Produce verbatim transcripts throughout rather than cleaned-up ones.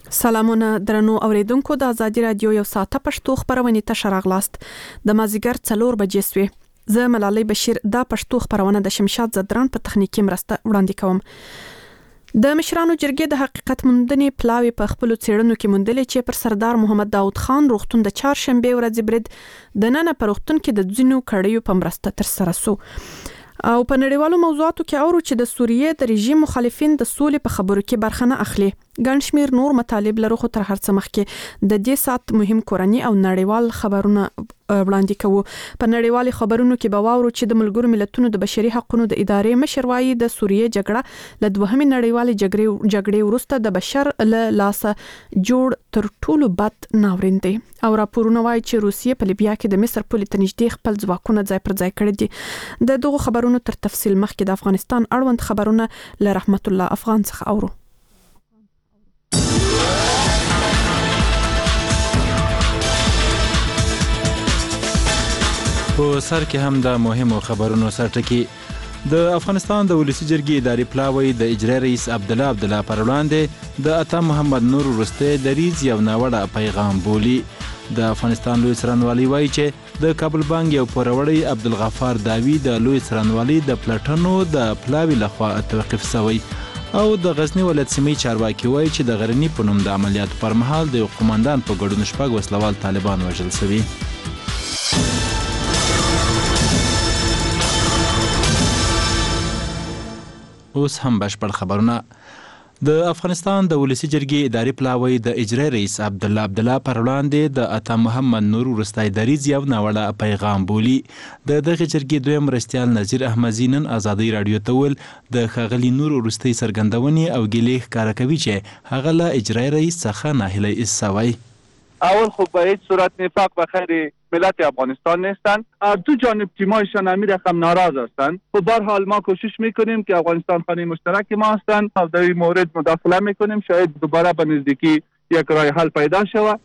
سلامونه درنو اوریدونکو د ازادي رادیو یو ساعته پښتو خبرونه ته شراغلاست د مازیګر څلور بجې سوې زه ملالۍ بشیر دا پښتو خبرونه د شمشاد زدران په تخنیکی مرسته وړاندې کوم. د مشرانو جرګې د حقیقت موندنې پلاوی په خپل څېړنو کې موندلې چې پر سردار محمد داود خان روغتون د چهارشنبه ورځې برید د نن پر روغتون کې د ځینو کړیو په مرسته تر سره سو. او په نړیوالو موضوعاتو کې اورو چې د سوریې د رژیم مخالفین د سولې په خبرو کې برخه نه اخلي. ګڼ شمېر نور مطالب لرو خو تر هر څه مخکې د دې سات مهم کورني او نړیوال خبرونه وړاندې کوو. په نړیوالو خبرونو کې به واورو چې د ملګرو ملتونو د بشري حقوقو د ادارې مشر وايي د سوریې جګړه له دوهمې نړیوالې جګړې جګړې وروسته د بشر له لاسه جوړ تر ټولو بد ناورین دی. او راپورونه وايي چې روسیې په لیبیا کې د مصر پولې ته نږدې خپل ځواکونه ځای پر ځای کړي دي. د دغو خبرونو تر تفصیل مخکې د افغانستان اړوند خبرونه له رحمت الله افغان څخه اورو. په سر کې هم د مهمو خبرونو سرټکی. د افغانستان د ولسی جرګې اداري پلاوی د اجرا رئیس عبدالله عبدالله پر وړاندې د عطا محمد نور وروسته دریځ یو ناوړه پیغام بولی. د افغانستان لوی څارنوالي وایي چې د کابل بانک یو پوروړی عبدالغفار داوی د لوی څارنوالي د پلټنو د پلاوی لخوا توقیف شوی. او د غزنی ولایت سیمې چارواکي وایي چې د غرنی په نوم د عملیاتو پر مهال د یو قومندان په ګډون شپږ وسلوال طالبان وژل شوي. اوس هم بشپړ خبرونه. د افغانستان د ولسی جرګې اداري پلاوی د اجرا رئیس عبدالله عبدالله پر وړاندې د عطا محمد نور وروستی دریځ یو ناوړه پیغام بولی. د دغه جرګې دویم مرستیال نظیر احمدزي نن ازادي رادیو ته ویل د ښاغلي نور وروستۍ څرګندونې او ګیلې ښکاره کوي چې هغه له اجرا رئیس څخه ناهیلی ایستوی. اول خب به هیچ صورت نفاق و خیر ملت افغانستان نیستند. از دو جانب تیمایشان امیر رقم ناراض هستند. خب به هر حال ما کوشش میکنیم که افغانستان خانه مشترک ما هستند و در این مورد مداخله میکنیم شاید دوباره به نزدیکی یک راه حل پیدا شود.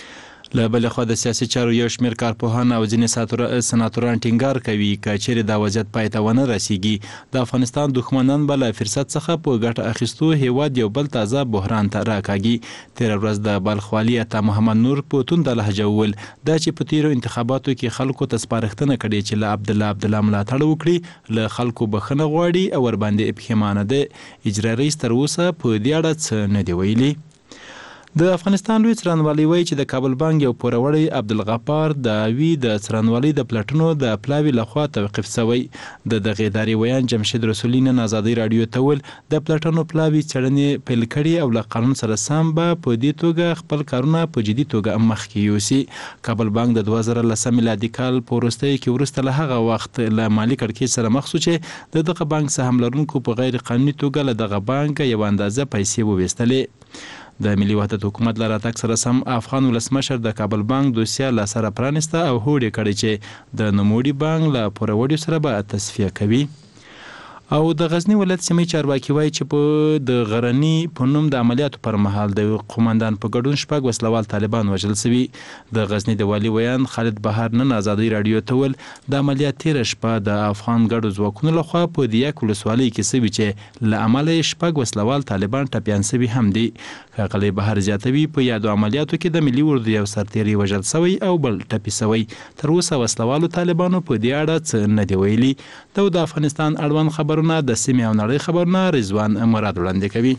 له بل خوا د سیاسي چارو یو شمېر کارپوهان او ځینې سناتوران ټینګار کوي که چیرې دا وضعیت پای ته ونه رسیږي د افغانستان دښمنان به له فرصت څخه په ګټه اخیستو هیواد یو بل تازه بحران ته راکاږي. تېره ورځ د بلخ والي عطا محمد نور په تونده لهجه وویل دا چې په تېرو انتخاباتو کې خلکو ته سپارښتنه کړې چې له عبدالله عبدالله ملاتړ وکړي له خلکو بخښنه غواړي او ورباندې پښیمانه ده. اجرا رئیس تر اوسه په دې اړه څه نه دي ویلي. د افغانستان لوی څارنوالي وایي چې د کابل بانک یو پوروړی عبدالغفار داوی د څارنوالۍ د پلټنو د پلاوي لخوا توقیف شوی. د دغې ادارې ویان جمشید رسولي نن ازادي رادیو ته ویل د پلټنو پلاوي څېړنې پیل کړي او له قانون سره سم به په دې توګه خپل کارونه په جدي توګه مخکې یوسي. کابل بانک د دوه زره لسم میلادي کال په وروستیو کې وروسته له هغه وخت له مالي کړکېچ سره مخ شو چې د دغه بانک سهم لرونکو په غیر قانوني توګه له دغه بانک یو اندازه پیسې وویستلې. د ملي وحدت حکومت له راتګ سره سم افغان ولسمشر د کابل بانک دوسیه له سره پرانسته او هوډ یې کړی چې د نوموړي بانک له پوروړیو سره به تصفیه کوي. او د غزنی ولایت سیمې چارواکي وایي چې په د غرنی په نوم د عملیاتو پر مهال د قومندان په ګډون شپږ وسلوال طالبان وژل شوي. د غزنی د والي ویان خالد بهار نن ازادي رادیو ته ویل د عملیات تېره شپه د افغان ګډو ځواکونو لخوا په دیاک ولسوالۍ کې شوي چې له امله یې شپږ وسلوال طالبان ټپیان شوي هم دي. ښاغلی بهار زیاتوي په یادو عملیاتو کې د ملي اردو یو سرتیری وژل شوی او بل ټپي شوی. تر اوسه وسلوالو طالبانو په دې اړه څه نه دي ویلي. دا د افغانستان اړوند خبرونه د سیمې او نړۍ خبرونه رضوان مراد وړاندې کوي.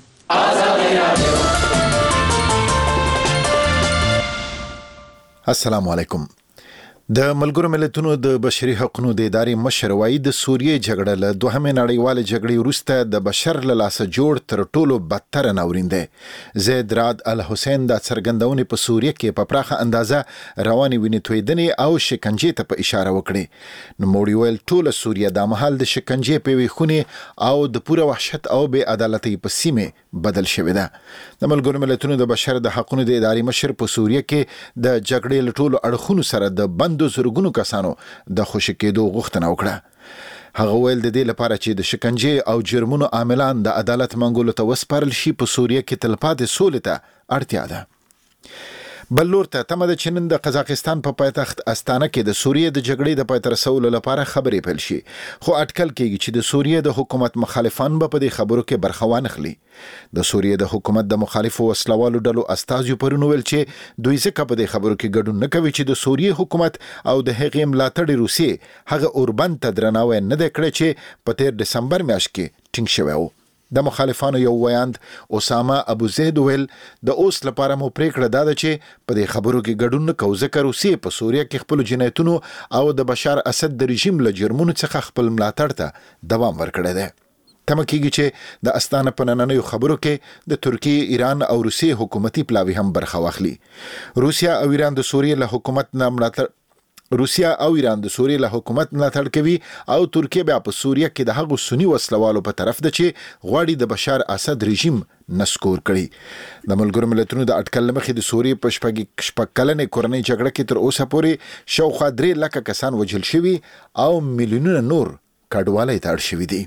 السلام علیکم. د ملګرو ملتونو د بشري حقوقو د ادارې مشر وايي د سوریې جګړه له دوهمې نړیوالې جګړې وروسته د بشر له لاسه جوړ تر ټولو بدتر ناورین دی. زید راد الحسین د څرګندونې په سوریه کې په پراخه اندازه روانې وینې تویدنې او شکنجې ته په اشاره وکړي. نوموړي ویل ټوله سوریه د مهال د شکنجې په یوې خونې او د پوره وحشت او بې عدالتۍ په سیمې بدل شوې ده. د ملګرو ملتونو د بشر د حقوقو د ادارې مشر په سوریه کې د جګړې له ټولو اړخونو سره د بند د زرګونو کسانو د خوشي کېدو غوښتنه وکړه. هغه ویل د دې لپاره چې د شکنجې او جرمونو عاملان د عدالت منګولو ته وسپارل شي په سوریه کې تلپاتې سولې ته اړتیا ده. بلور ته تمه ده چې نن د قزاقستان په پایتخت استانه کې د سوریې د جګړې د پای ته رسولو لپاره خبرې پیل شي، خو اټکل کېږي چې د سوریې د حکومت مخالفان به په دې خبرو کې برخه وانخلي. د سوریې د حکومت د مخالفو وسلوالو ډلو استازیو پرون ویل چې دوی ځکه په دې خبرو کې ګډون نه کوي چې د سوریې حکومت او د هغې ملاتړي روسیې هغه اوربند ته درناوی نه دی کړی چې په تیر دسمبر میاشت کې ټینګ شوی و. د مخالفانو یو ویاند اسامه ابو زید ویل د اوس لپاره مو پریکړه داده چې په دې خبرو کې ګډون نه کوو ځکه روسیې په سوریه کې خپل جنایتونو او د بشار اسد د رژیم له جرمونو څخه خپل ملاتړ ته دوام ورکړی دی. تمه کېږي چې د استانه په نننیو خبرو کې د ترکیې، ایران او روسیې حکومتي پلاوي هم برخه واخلي. روسیا او ایران د سوریې له حکومت نه ملاتړ روسیا او ایران د سوریې له حکومت ملاتړ کوي او ترکیه بیا په سوریه کې د هغو سنی وسلوالو په طرف ده چې غواړي د بشار اسد رژیم نسکور کړي. د ملګرو ملتونو د اټکل مخې د سوریې په شپږ شپږ کلنې کورنۍ جګړه کې تر اوسه پورې شاوخوا درې لکه کسان وژل شوي او میلیونونه نور کډوالۍ ته اړ شوي دي.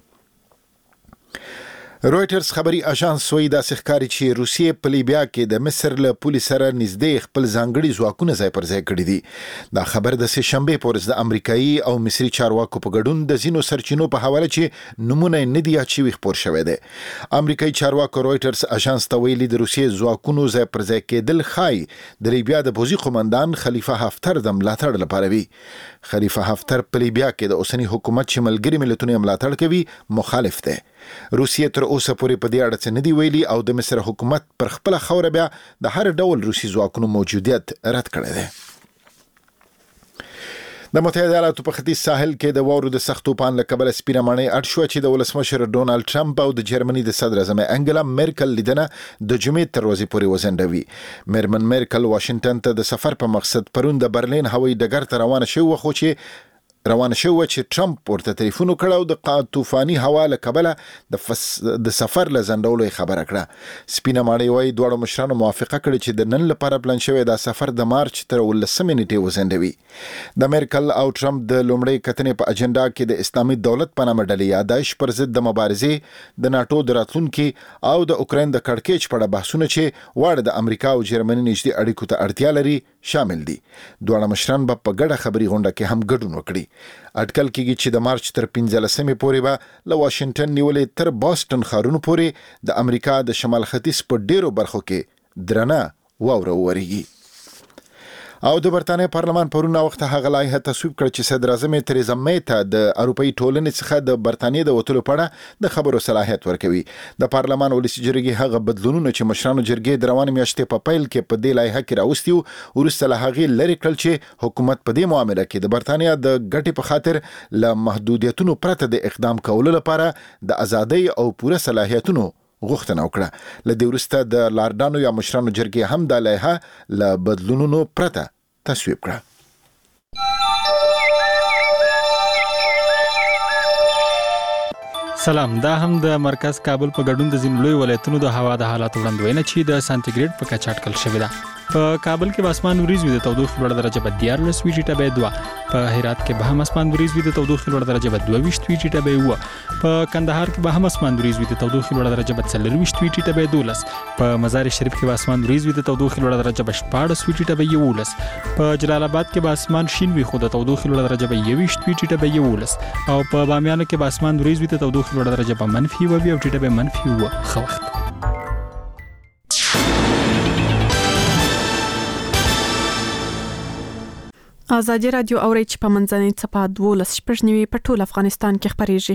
رويټرز خبري اژانس وایي دا ښکاري چې روسیې په لیبیا کې د مصر له پولي سره نږدې خپل ځانګړي ځواکونه ځای پر ځای کړي دي. دا خبر د سه شنبه په ورځ د امریکایي او مصري چارواکو په ګډون د ځینو سرچینو په حواله چې نمونه نه دی اچوي خبر شوی دی. امریکایي چارواکو رويټرز اژانس ته ویلي د روسیې ځواکونو ځای پر ځای کېدل خای د لیبیا د پوځي قومندان خلیفه حفتر د ملاتړ لپاره وي. خلیفه حفتر په لیبیا کې د اوسنی حکومت چې ملګري ملتونه ملاتړ کوي مخالف دی. روسیې تر اوسه پورې په دې اړه څه نه دی ویلي او د مصر حکومت پر خپل خوره بیا د هر ډول روسي ځواکونو موجودیت رد کړی دی. د متحده ایالاتو په ختیځ ساحل کې د واورو د سخت طوفان له کبله سپینه ماڼۍ اټ شوه چې د ولسمشر ډونالد ټرمپ او د جرمني د صدر اعظم انګلا میرکل لیدنه د جمعې تر ورځې پورې وځنډوي. میرمن میرکل واشنگټن ته د سفر په مقصد پرون د برلین هوایي ډګر ته روانه شوه، خو چې روانه شوه چې ټرمپ ورته ټلیفون وکړ او د طوفاني هوا له کبله د فس... د سفر له ځنډولو خبره کړه. سپینه ماڼۍ وايي دواړو مشرانو موافقه کړې چې د نن لپاره پلان شوی دا سفر د مارچ تر ولسمې نیټې وځنډوي. د میرکل او ټرمپ د لومړۍ کتنې په اجنډا کې د اسلامي دولت په نامه ډلې یا داعش پر ضد د مبارزې، د ناتو د راتلونکي او د اوکراین د کړکېچ په اړه بحثونه چې واړه د امریکا او جرمني نږدې اړیکو ته اړتیا لري شامل دي. دواړه مشران به په ګډه خبري غونډه کې هم ګډون وکړي. اټکل کېږي چې د مارچ تر پنځلسمې پورې به له واشنگټن نیولې تر بوسټن ښارونو پورې د امریکا د شمال ختیځ په ډیرو برخو کې درنه واوره وورېږي. او د برتانیې پارلمان پرون وخت هغه لایحه تصویب کړ چې صدر اعظم تریزا مې ته د اروپאי ټولنې څخه د برتانیې د وټلو په اړه د خبرو صلاحیت ورکوي. د پارلمان ولسي جرګې هغه بدلونونه چې مشرانو جرګې د روانې میاشتې په پیل کې په دې لایحه کې راوستي وو وروسته له هغې لرې کړل چې حکومت په دې معامله کې د برتانیا د ګټې په خاطر له محدودیتونو پرته د اقدام کولو لپاره د ازادۍ او پوره صلاحیتونو غوښتنه وکړه. له دې وروسته د لارډانو یا مشرانو جرګې هم د لایحه له بدلونونو پرته تصویب کړه. سلام، دا هم د مرکز کابل په ګډون د ځینو لوی ولایتونو د هوا د حالاتو وړاندوینه چې د سانتیګریډ په کچه اټکل شوې ده. په کابل کې به اسمان وریځ وي، د تودوخې لوړه درجه به دیارلس وي ټیټه به دوه. په هرات کې به هم اسمان وریځ وي، د تودوخې لوړه درجه به دوه ویشت وي ټیټه به اووه. په کندهار کې به هم اسمان وریځ وي، د تودوخې لوړه درجه به څلرویشت وي ټیټه به دولس. په مزار شریف کې به اسمان وریځ وي، د تودوخې لوړه درجه به شپاړس وي ټیټه به یولس. په جلال آباد کې به اسمان شین وي، خو د تودوخې لوړه درجه به یویشت وي ټیټه به یولس. او په بامیان کې به اسمان وریځ وي، د تودوخې لوړه درجه به منفي اووه وي او ټیټه به منفي اووه. ښه وخت. ازادي رادیو اوري چې په منځنۍ څپه دولس شپږ نیوي په ټول افغانستان کې خبريږي.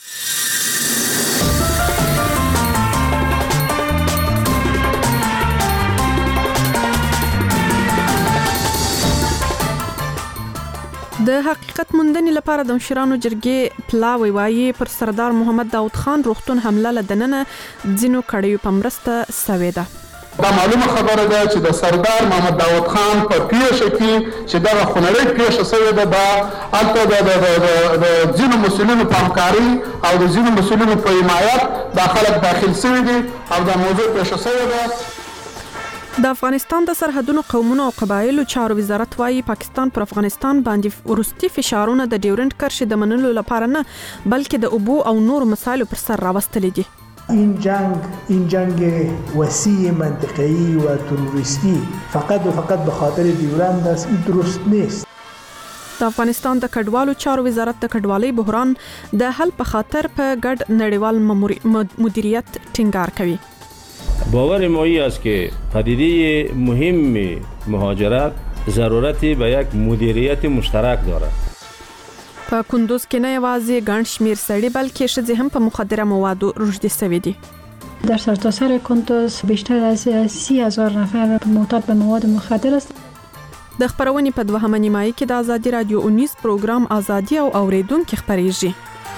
د حقیقت موندنې لپاره د مشرانو جرګې پلاوی وایي پر سردار محمد داود خان روغتون حمله لدننه ځینو کړیو په مرسته سوې ده. دا معلومه خبره ده چې د سردار محمد داود خان په پیښه کې چې دغه خونړۍ پیښه شوې ده، دا هلته د ځینو مسؤلینو په همکاري او د ځینو مسؤلینو په حمایت دا خلک داخل شوي دي او دا موضوع پیښه شوې ده. د افغانستان د سرحدونو قومونو او قبایلو چارو وزارت وايي پاکستان پر افغانستان باندې ورستي فشارونه د ډیورنډ کرښې د منلو لپاره نه بلکې د اوبو او نور مسایلو پر سر راوستلي دي. این جنگ این جنگ وسیع منطقه‌ای و تروریستی فقط و فقط به خاطر ډیورند است، این درست نیست. د افغانستان د کډوالو چارو وزارت د کډوالۍ بحران د حل په خاطر په ګډ نړیوال مدیریت ټینګار کوي. باور ما این است که پدیده مهم مهاجرت ضرورتی به یک مدیریت مشترک دارد. په کندوز کې نه یوازې ګڼ شمیر سړي بلکې ښځې هم په مخدره موادو روږدي شوي دي. در سرتاسر کندوز بیشتر از سی هزار نفر معتاد به مواد مخدر است. د خبرونې په دوهمه نیمایي کې د آزادي رادیو اونیز پروګرام آزادي او اوریدونکو خبريږي.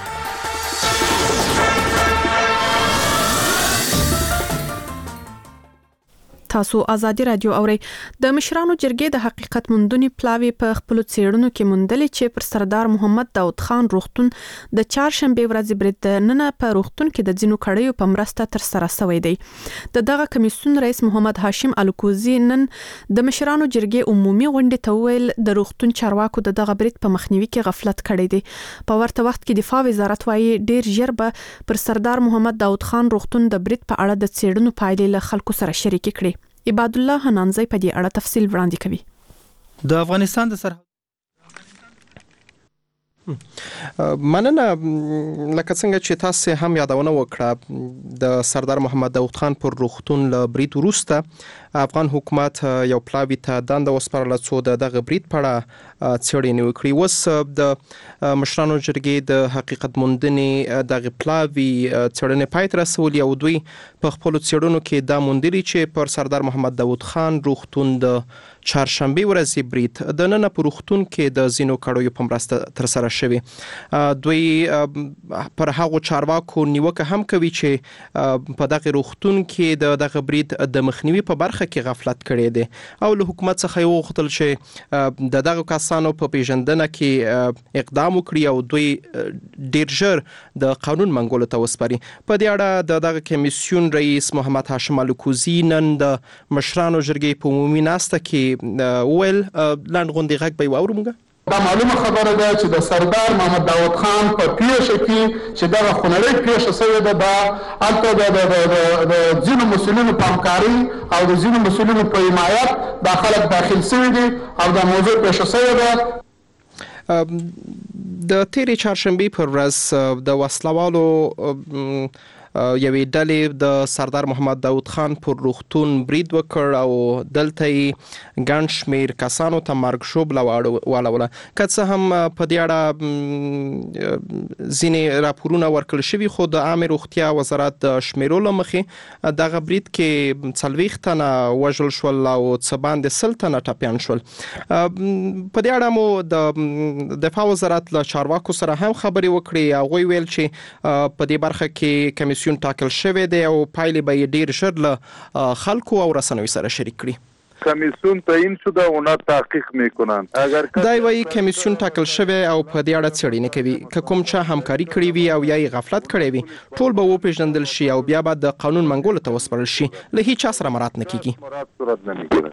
تاسو آزادي رادیو اوري. د مشرانو جرګې د حقیقت موندنې پلاوی په خپل څېړنو کې موندلې چې پر سردار محمد داود خان روغتون د چهارشنبه ورځې برید نن په روغتون کې د ځینو کړیو په مرسته تر سره شوی دی. د دغه کمیسیون رئیس محمد هاشم الکوزی نن د مشرانو جرګې عمومي غونډې ته ویل د روغتون چارواکو د دغه برید په مخنیوي کې غفلت کړی دی. په ورته وخت کې دفاع وزارت وايي ډیر ژر به پر سردار محمد داود خان روغتون د برید په اړه د څېړنو پایلې له خلکو سره شریک کړي. عباد الله حنانزی په دې اړه تفصیل وړاندې کوي. د افغانستان د سرحد مننه لکه څنګه چې تاسو هم یادونه وکړه د سردار محمد داود خان پر روغتون له برید وروسته افغان حکومت یو پلاوی ته دنده وسپارله څو د دغه برید په اړه څېړنې وکړي. اوس د مشرانو جرګې د حقیقت موندنې دغه پلاوی څېړنې پای ته رسولې او دوی په خپلو څېړنو کې دا موندلي چې پر سردار محمد داود خان روغتون د چهارشنبه ورځې برید د نن په روغتون کې د زینو کړیو په مرسته تر سره شوی. دوی پر هغو چارواکو نیوکه هم کوي چې په دغه روغتون کې د دغه برید د مخنیوي په برخه کې غفلت کړی دی او له حکومت څخه یې وغوښتل چې د دغه کسانو په پیژندنه کې اقدام وکړي او دوی ډیر ژر د قانون منګولو ته وسپاري. په دې اړه د دغه کمیسیون رئیس محمد هاشم الکوزی نن د مشرانو جرګې په عمومي ناسته کې ویل لاند غونډې غږ به واورو. دا معلومه خبره ده چې د سردار محمد داود خان په پیښه کې چې دغه خونړۍ پیښه شوې ده دا هلته د د ځینو مسؤلینو په همکاري او د ځینو مسؤلینو په حمایت دا خلک داخل شوي دي او دا موضوع پیښه شوې ده. د تیرې چهارشنبې پر ورځ د وسلوالو یوې ډلې د سردار محمد داود خان پر روغتون برید وکړ او دلته یې ګڼ شمېر کسانو ته مرګ ژوبله واړوله. که څه هم په دې اړه ځینې راپورونه ورکړل شوي خو د عامې روغتیا وزارت د شمیرو له مخې دغه برید کې څلوېښت تنه وژل شول او څه باندې سل تنه ټپیان شول. په دې اړه مو د دفاع وزارت له چارواکو سره هم خبرې وکړې. هغوی ویل چې په دې برخه کې کمیسیون ټاکل شوی دی او پایلې به یې ډیر ژر له خلکو او رسنیو سره شریک کړي. کمیسیون تعیین شده اونا تحقیق میکنن. اگر دای وایي کمیسیون ټاکل شوی او په دې اړه څېړنې کوي. که کوم چا همکاري کړې وي او یا یې غفلت کړی وي ټول به وپېژندل شي او بیا به د قانون منګولو ته وسپارل شي. له هیچ چا سره مراد نه کیږي.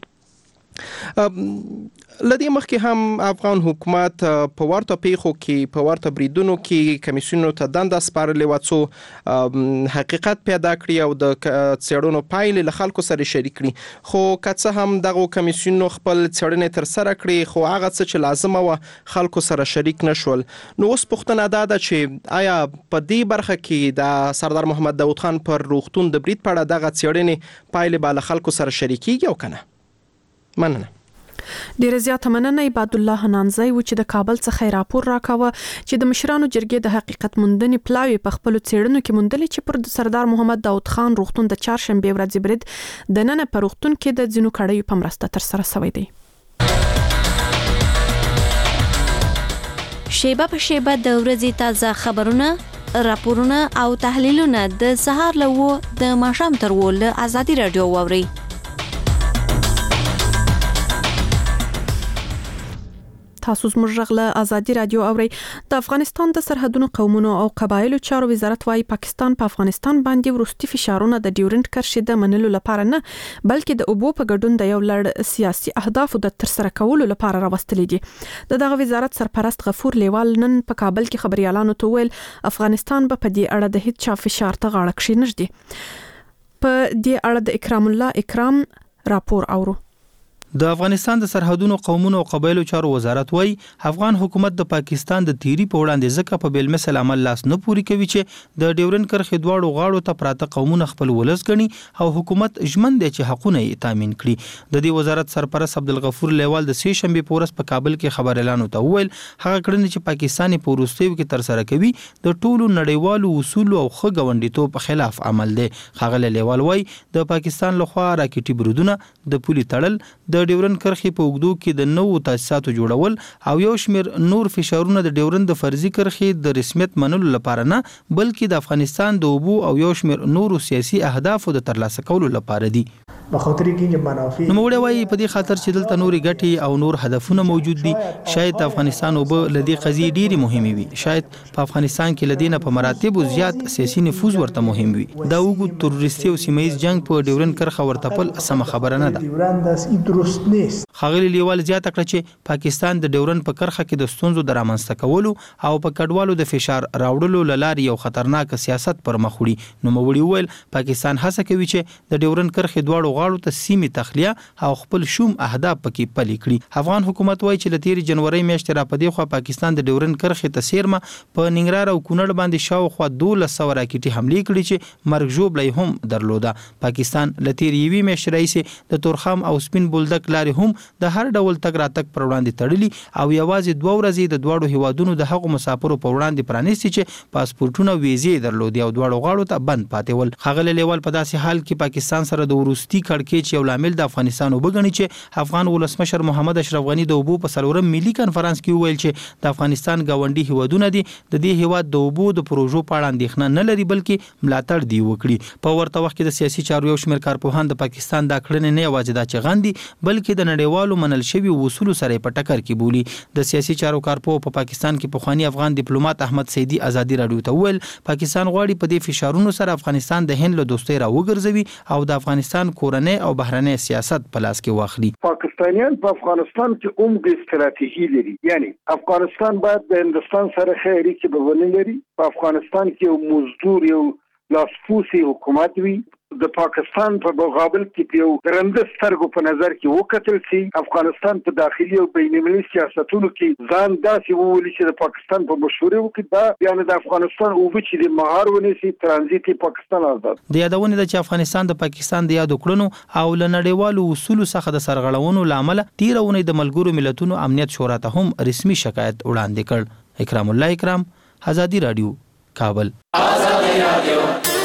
لدې مخکې هم افغان حکومت په ورته پیښو کې په ورته بریدونو کې کمیسیونو ته دنده سپارلې وه څو حقیقت پیدا کړي او د څېړنو پایلې له خلکو سره شریک کړي. خو که څه هم دغو کمیسیونو خپل څېړنې ترسره کړي خو هغه څه چې لازمه وه خلکو سره شریک نه شول. نو اوس پوښتنه دا ده چې آیا په دې برخه کې د سردار محمد داود خان پر روغتون د برید په اړه دغه څېړنې پایلې به له خلکو سره شریکېږي او که نه؟ مننه. ډیره زیاته مننه. عباد الله حنانزی و چې د کابل څخه راپور راکاوه چې د مشرانو جرګې د حقیقت موندنې پلاوی په خپل څېړنو کې موندلې چې پر سردار محمد داود خان روغتون د چهارشنبه ورځې برید د نن په روغتون کې د ځینو کړیو په مرسته تر سره شوی دی. شیبه په شیبه د ورځې تازه خبرونه، راپورونه او تحلیلونه د سهار له و د ماښام تر و له آزادي رادیو واورئ. تاسو زموږ غږ له ازادي رادیو اورئ. د افغانستان د سرحدونو قومونو او قبایلو چارو وزارت وايي پاکستان په افغانستان باندې ورستي فشارونه د ډیورنډ کرښې د منلو لپاره نه بلکې د اوبو په ګډون د یو لړ سیاسي اهدافو د ترسره کولو لپاره راوستلې دي. د دغه وزارت سرپرست غفور لیوال نن په کابل کې خبريالانو ته ویل افغانستان به په دې اړه د هیڅ چا فشار ته غاړه کښینږدي. په دې اړه د اکرام الله اکرام راپور اورو. د افغانستان د سرحدونو قومونو او قبایلو چارو وزارت وايي افغان حکومت د پاکستان د تیری په وړاندې ځکه په بیل مثل عمل لاس نه پوری کوي چې د ډیورنډ کرښې دواړو غاړو ته پراته قومونه خپل ولس ګڼي او حکومت ژمن دی چې حقونه یې تامین کړي. د دې وزارت سرپرست عبدالغفور لیوال د سې شنبه په ورځ په کابل کې خبر اعلان وکړ ویل هغه کړنې چې پاکستان په وروستیو کې تر سره کوي د ټولو نړیوالو اصول او ښه ګاونډیتوب په خلاف عمل دی. خغل لیوال وايي د پاکستان لخوا راکټي برودونه د پولي تړل د ډیورنډ کرښې په اوږدو کې د نوو تاسیساتو جوړول او یو شمېر نور فشارونه د ډیورنډ د فرضي کرښې د رسمیت منلو لپاره نه بلکې د افغانستان د اوبو او یو شمېر نورو سیاسي اهدافو د ترلاسه کولو لپاره دي. به خاطر کې منافع نو موږ وایي په دې خاطر چې دلته نوري ګټي او نور هدفونه موجود دي. شاید د افغانستان اوبه لدی قضیې ډېری مهمه وي. شاید په افغانستان کې لدینه په مراتب زیات سیاسي نفوذ ورته مهم وي. دا وګړو تروریستي او سیمایي جنگ په ډیورنډ کرښه ورته پل سم خبره نه ده. خغلی لیوال زیاته کړه چې پاکستان د ډیورنډ په کرښه کې د ستونزو د رامنځته کولو او په کډوالو د فشار راوړلو لارې یو خطرناک سیاست پر مخ وړي. نو موږ ویل پاکستان هڅه کوي چې د ډیورنډ کرښې دواړو غاړو ته سیمې تخلیه او خپل شوم اهداف پکې پلي کړي. افغان حکومت وایي چې لتیر جنوري میاشتې را پدې خو پاکستان د ډیورنډ کرښې ته سیرمه په ننګرهار او کونړ باندې شاوخوا دولس سوه راکټي حملې کړي چې مرګ ژوبلې هم درلوده. پاکستان لتیر یوې میاشتې راهیسې د تورخم او سپین بولدک لارې هم د هر ډول تګ راتګ پر وړاندې تړلي او یوازې دوه ورځې د دواړو هیوادونو د هغو مسافرو په وړاندې پرانیستي چې پاسپورتونه ویزې درلودي او دواړو غاړو ته بند پاتې ول. خغل لیوال په داسې حال کې پاکستان سره د وروستي کړکېچ یو لامل د افغانستان وبګني چې افغان ولسمشر محمد اشرف غنی د اوبو په سلورم ملي کانفرنس کې ویل چې د افغانستان گاونډي هیوادونه دي د دې هیواد د اوبو د پروژو په اړه اندېښنه نه لري بلکې ملاتړ دی وکړي. په ورته وخت کې د سیاسي چارو یو شمېر کارپوهان د پاکستان د کړنې نه یوازې د چغاندي بلکې د نړیوالو منل شوی اصول سره په ټکر کې بولی. د سیاسي چارو کارپوه په پاکستان کې پخوانی افغان ډیپلوماټ احمد سیدی ازادي راډیو ته ویل پاکستان غواړي په دې فشارونو سره افغانستان د هند له دوستۍ را وګرځوي او د افغانستان کورنۍ او بهرنۍ سیاست په لاس کې واخلي. پاکستانیان په افغانستان کې عمق استراتیژي لري. یعنی افغانستان باید د هندستان سره ښه اړیکې به ولري. په افغانستان کې یو مزدور یو لاسپوسی حکومت وي. د پاکستان په مقابل کې یو درنده سترګو په نظر کې وکتل شي. افغانستان په داخلي او بین‌المللي سیاستونو کې ځان داسې وولي چې د پاکستان په مشورې وکړي دا یعنی د افغانستان اوبه چې د مهار ونیسي ترانزیت پاکستان آزاد. د یادونه ده چې افغانستان د پاکستان د یادو کړنو او له نړیوالو اصولو څخه د سرغړونو لامل تیرونه د ملګرو ملتونو امنیت شورا ته هم رسمي شکایت وړاندې کړ. اکرام الله اکرام، ازادي رادیو، کابل. ازادي رادیو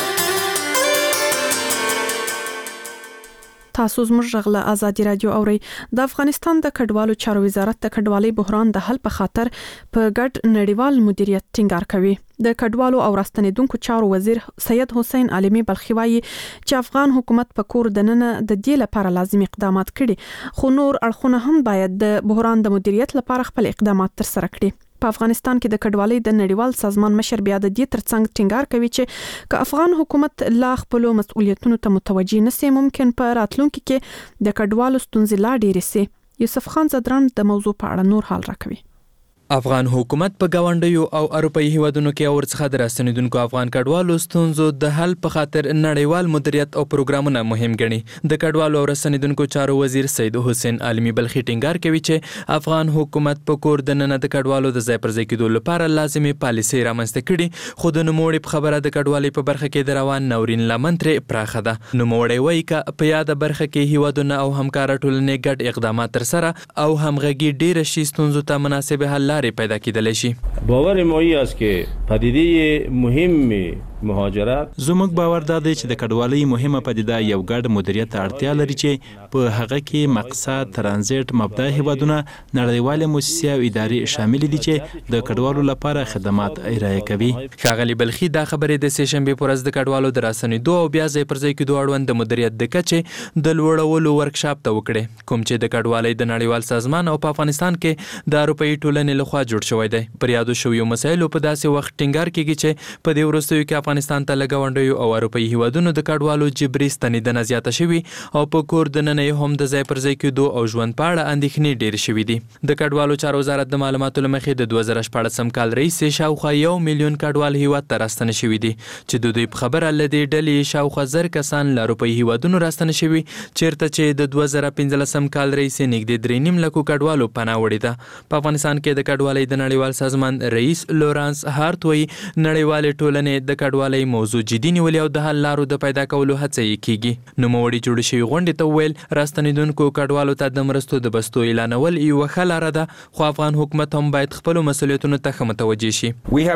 تاسو زموږ غږ له ازادي رادیو اورئ. د افغانستان د کډوالو چارو وزارت د کډوالۍ بحران د حل په خاطر په ګډ نړیوال مدیریت ټینګار کوي. د کډوالو او راستنیدونکو چارو وزیر سید حسین عالمي بلخي وايي چې افغان حکومت په کور دننه د دې لپاره لازمي اقدامات کړي خو نور اړخونه هم باید د بحران د مدیریت لپاره خپل اقدامات ترسره کړي. په افغانستان کې د کډوالۍ د نړیوال سازمان مشر بیا د دې ترڅنګ ټینګار کوي چې که افغان حکومت لا خپل مسؤلیتونو ته متوجي نشي ممکن په راتلونکي کې د کډوالو ستونزې لا ډېرې سي. یوسف خان زدران د موضوع په اړه نور حال راکوي. افغان حکومت په گاونډیو او اروپאי هیوادونو کې اور څخه د راستنیدونکو افغان کډوالو ستونزو د حل په خاطر نړیوال مدیریت او پروګرامونه مهم ګڼي. د کډوالو او راستنیدونکو چارو وزیر سید حسین عالمي بلخي ټینګار کوي چې افغان حکومت په کور دننه د کډوالو د ځای پر ځای کېدو لپاره لازمي پالیسي رامنځته کړي خو د نوموړي په خبره د کډوالۍ په برخه کې د روان ناورین لمن ترې پراخه ده. نوموړی وایي که په یاده برخه کې هیوادونه او همکاره ټولنې ګډ اقدامات ترسره او همغږي ډېره شي ستونزو ته مناسب حل پیدا کېدلی شي. باور ما است که پدیده مهم مهاجرت زموږ باور دا دی چې د کډوالۍ مهمه پدیده یو ګډ مدیریت اړتیا لري چې په هغه کې مقصد ترانزیت مبدا هیوادونه نړیواله موسسې او ادارې شامل دي چې د کډوالو لپاره خدمات ارائه کوي. ښاغلي بلخي دا خبرې د سه شنبه پر ورځ د کډوالو د راسنیدو او بیا ځای پر ځای کېدو اړوند د مدیریت د کچې د لوړولو ورکشاپ ته وکړي، کوم چې د کډوالۍ د نړیوال سازمان او په افغانستان کې د اروپאי ټولنې لخوا جوړ شوی دی. پر یادو شویو مسایلو په داسې وخت ټینګار کیږي چې په دې وروستیو کې افغانستان ته له ګاونډیو او اروپאי هیوادونو د کډوالو جبري ستنېدنه زیاته شوې او په کور دننه یې هم د ځای پر ځای کېدو او ژوند په اړه اندېښنې ډېرې شوې دي. د کډوالو چارو وزارت د معلوماتو له مخې د دوه زره شپاړسم کال راهیسې شاوخوا یو میلیون کډوال هیواد ته راستنه شوي دي، چې د دوی په خبره له دې ډلې شاوخوا زر کسان له اروپאי هیوادونو راستنه شوي، چیرته چې د دوه زره پنځلسم کال راهیسې نږدې درې نیم لکو کډوالو پناه وړې ده. په افغانستان کې د کډوالۍ د نړیوال سازمان رئیس لورانس هارت وایي نړیوالې ټولنې د کډوالۍ موضوع جدي نیولې او د حل لارو د پیدا کولو هڅه یې کیږي. نوموړي جوړې شوې غونډې ته وویل راستنېدونکو کډوالو ته د مرستو د بستو اعلانول یوه ښه لاره ده، خو افغان حکومت هم باید خپلو مسؤلیتونو ته ښه متوجه شي.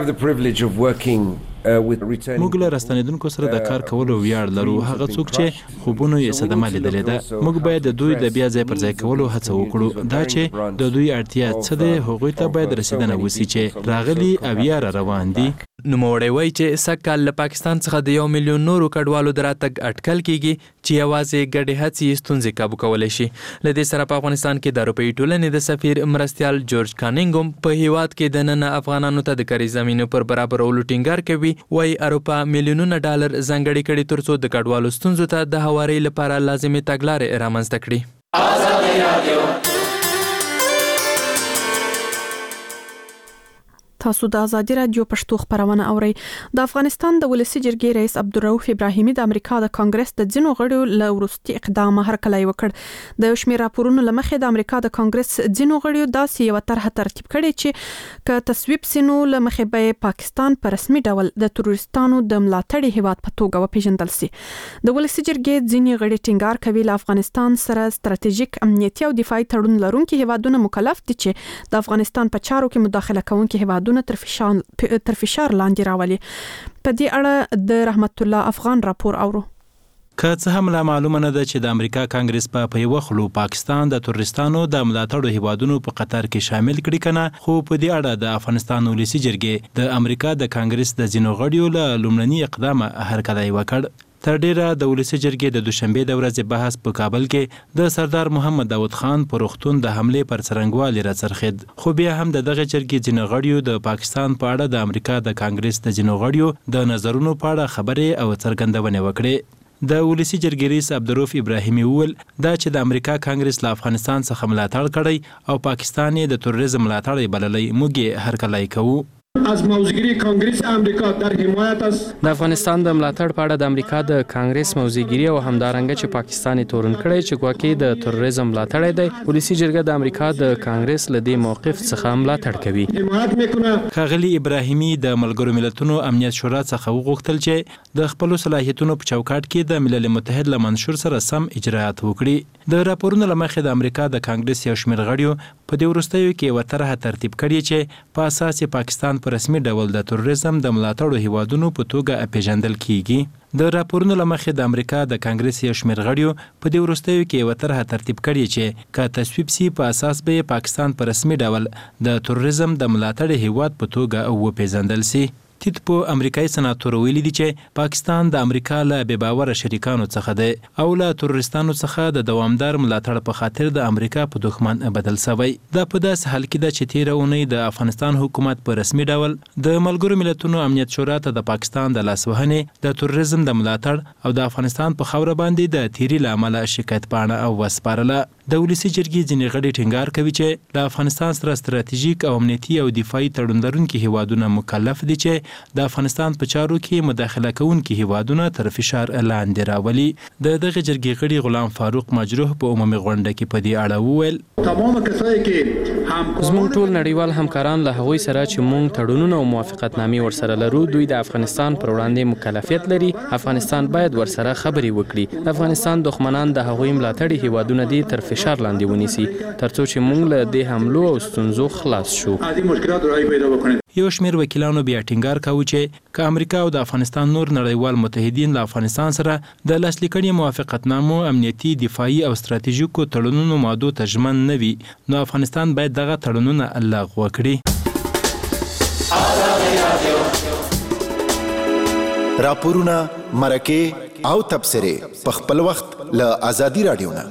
موږ له راستنېدونکو سره د کار کولو ویاړ لرو، هغه څوک چې خوبونو یې صدمه لیدلې ده. موږ باید د دوی د بیا ځای پر ځای کولو هڅه وکړو، دا چې د دوی اړتیا څه ده هغوی ته باید رسیدنه وشي چې راغلي او یا را روان دي. نوموړی وایي چې سږ کال له پاکستان څخه د یو میلیون نورو کډوالو د راتګ اټکل کیږي چې یوازې ګډې هڅې یې ستونزې کابو کولی شي. له دې سره په افغانستان کې د اروپאי ټولنې د سفیر مرستیال جورج کانینګ هم په هیواد کې دننه افغانانو ته د کاري زمینو پر برابرولو ټینګار کوي. وایي اروپا میلیونونه ډالر ځانګړي کړي ترڅو د کډوالو ستونزو ته د هوارۍ لپاره لازمي تګلارې رامنځته کړي. تاسو د ازادي رادیو پښتو خبرونه اورئ. د افغانستان د ولسی جرګې رئیس عبدالرؤف ابراهیمي د امریکا د کانګرس د ځینو غړیو له وروستي اقدام هرکلی وکړ. د یو شمېر راپورونو له مخې د امریکا د کانګرس ځینو غړیو داسې یوه طرحه ترتیب کړې چې که تصویب سینو له مخې به پاکستان په رسمي ډول د تروریستانو د ملاتړي هیواد په توګه وپیژندل سي. د ولسی جرګې ځینې غړي ټینګار کوي له افغانستان سره ستراتیژیک امنیتي او دفاعي تړون لرونکي هیوادونه مکلف دي چې د افغانستان په چارو کې مداخله کوونکي هیوادونه تر فشار تر فشار لاندې راولي. په دې اړه د رحمت الله افغان راپور اورو. که څه هم لا معلومه نه ده چې د امریکا کانګرس په په یو خلو پاکستان د تروریستانو د ملاتړو هیوادونو په قطار کې شامل کړي کنه، خو په دې اړه د افغانستان ولسی جرګې د امریکا د کانګرس د ځینو غړیو له لومړني اقدام هرکلی وکړ. تر ډیره د ولسی جرګې د دوشنبه د ورځې بحث په کابل کې د سردار محمد داود خان پر روغتون د حمله پر څرنګوالي راڅرخید، خو بیا هم د دغه جرګې ځینې غړیو د پاکستان په اړه د امریکا د کانګرس د ځینو غړیو د نظرونو په اړه خبرې او څرګندونې وکړې. د ولسی جرګې رئیس عبدالرؤف ابراهیمي وویل دا چې د امریکا کانګرس له افغانستان څخه ملاتړ کړی او پاکستان یې د تروریزم ملاتړی بللی، موږ یې هرکلی کوو. از موضوعگیری کانگریس امریکا در حمایت از د افغانستان د ملاتړ په اړه د امریکا د کانګرس موضوعگیری او همدارنګه چې پاکستان تورن کړی چې ګواکې د تروریزم ملاتړ دی، ولسی جرګه د امریکا د کانګرس له دې موقف څخه ملاتړ کوي. حمایت میکنه. ښاغلي ابراهیمي د ملګرو ملتونو امنیت شورا څخه وغوښتل چې د خپل صلاحیتونو په چوکاټ کې د ملل متحد له منشور سره سم اجراات وکړي. د راپورونو له مخې د امریکا د کانګرس یو شمېر غړیو په دې وروستیو کې یوه طرحه ترتیب کړې چې په اساس یې پاکستان په رسمي ډول د تروریزم د ملاتړو هیوادونو په توګه پیژندل کیږي. د راپورونو له مخې د امریکا د کانګرس یو شمېر غړیو په دې وروستیو کې یوه طرحه ترتیب کړې چې که تصویب سي په اساس به پاکستان په رسمي ډول د تروریزم د ملاتړ هیواد په توګه وپیژندل سي. تیت په امریکایي سناتور ویلي دي چې پاکستان د امریکا له بې باوره شریکانو څخه دی او له تروریستانو څخه د دوامدار ملاتړ په خاطر د امریکا په دښمن بدل شوی. دا په داسې حال کې ده چې تیره اونۍ د افغانستان حکومت په رسمي ډول د ملګرو ملتونو امنیت شورا ته د پاکستان د لاسوهنې، د تروریزم د ملاتړ او د افغانستان په خاوره باندې د تیري له امله شکایت پاڼه او وسپارله. د ولسی جرګې ځینې غړي ټینګار کوي چې د افغانستان سره ستراتیژیک او امنیتي او دفاعي تړون لرونکي هیوادونه مکلف دي چې د افغانستان په چارو کې مداخله کوونکي هیوادونه تر فشار لاندې راولي. د دغه جرګې غړي غلام فاروق مجروح په عمومي غونډه کې په دې اړه وویل تمام کسایی که زموږ ټول نړیوال همکاران له هغوی سره چې موږ تړونونه او موافقتنامې ورسره لرو، دوی د افغانستان پر وړاندې مکلفیت لري. افغانستان باید ورسره خبرې وکړي. افغانستان دښمنان د هغوی ملاتړي هیوادونه دي تر فشار لاندې ونیسي ترڅو چې موږ له دې حملو او ستونزو خلاص شو. یو شمېر وکیلانو بیا ټینګار کاوه چې که امریکا او د افغانستان نور نړیوال متحدین له افغانستان سره د لاسلیکړې موافقتنامو امنیتي دفاعي او ستراتیژیکو تړونونو مادو ته ژمن نه وي نو افغانستان باید دغه تړونونه لغوه کړي. راپورونه مرکه او تبصره په خپل وخت له ازادي رادیو نه.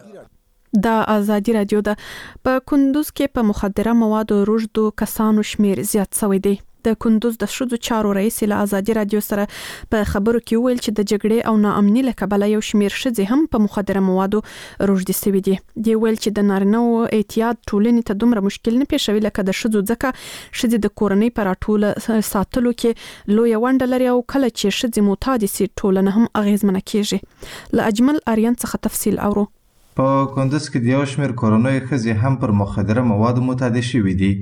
د ازادي رادیو د په کندوز کې په مخدره موادو روږدو کسانو شمیر زیات شوی دی. د کندوز د شذو چارو رئیس له ازادي رادیو سره په خبرو کې ویل چې د جګړې او ناامنۍ له کبله یو شمیر شذې هم په مخدره موادو روږدي شوي دي. دی ویل چې د نارینه‌و اعتیاد ټولنې ته دومره مشکل نه پیښوي لکه د شذو ځکه شذې د کورنۍ پر ټوله ساتلو کې لوی ونډه لري او کله چې شذې معتاد سي ټولنه هم اغیزمنه کیږي. له اجمل اریان څخه تفصیل اورو. په کندوز کې د یو شمېر کورنیو ښځې هم پر مخدره موادو معتاد شوي دي.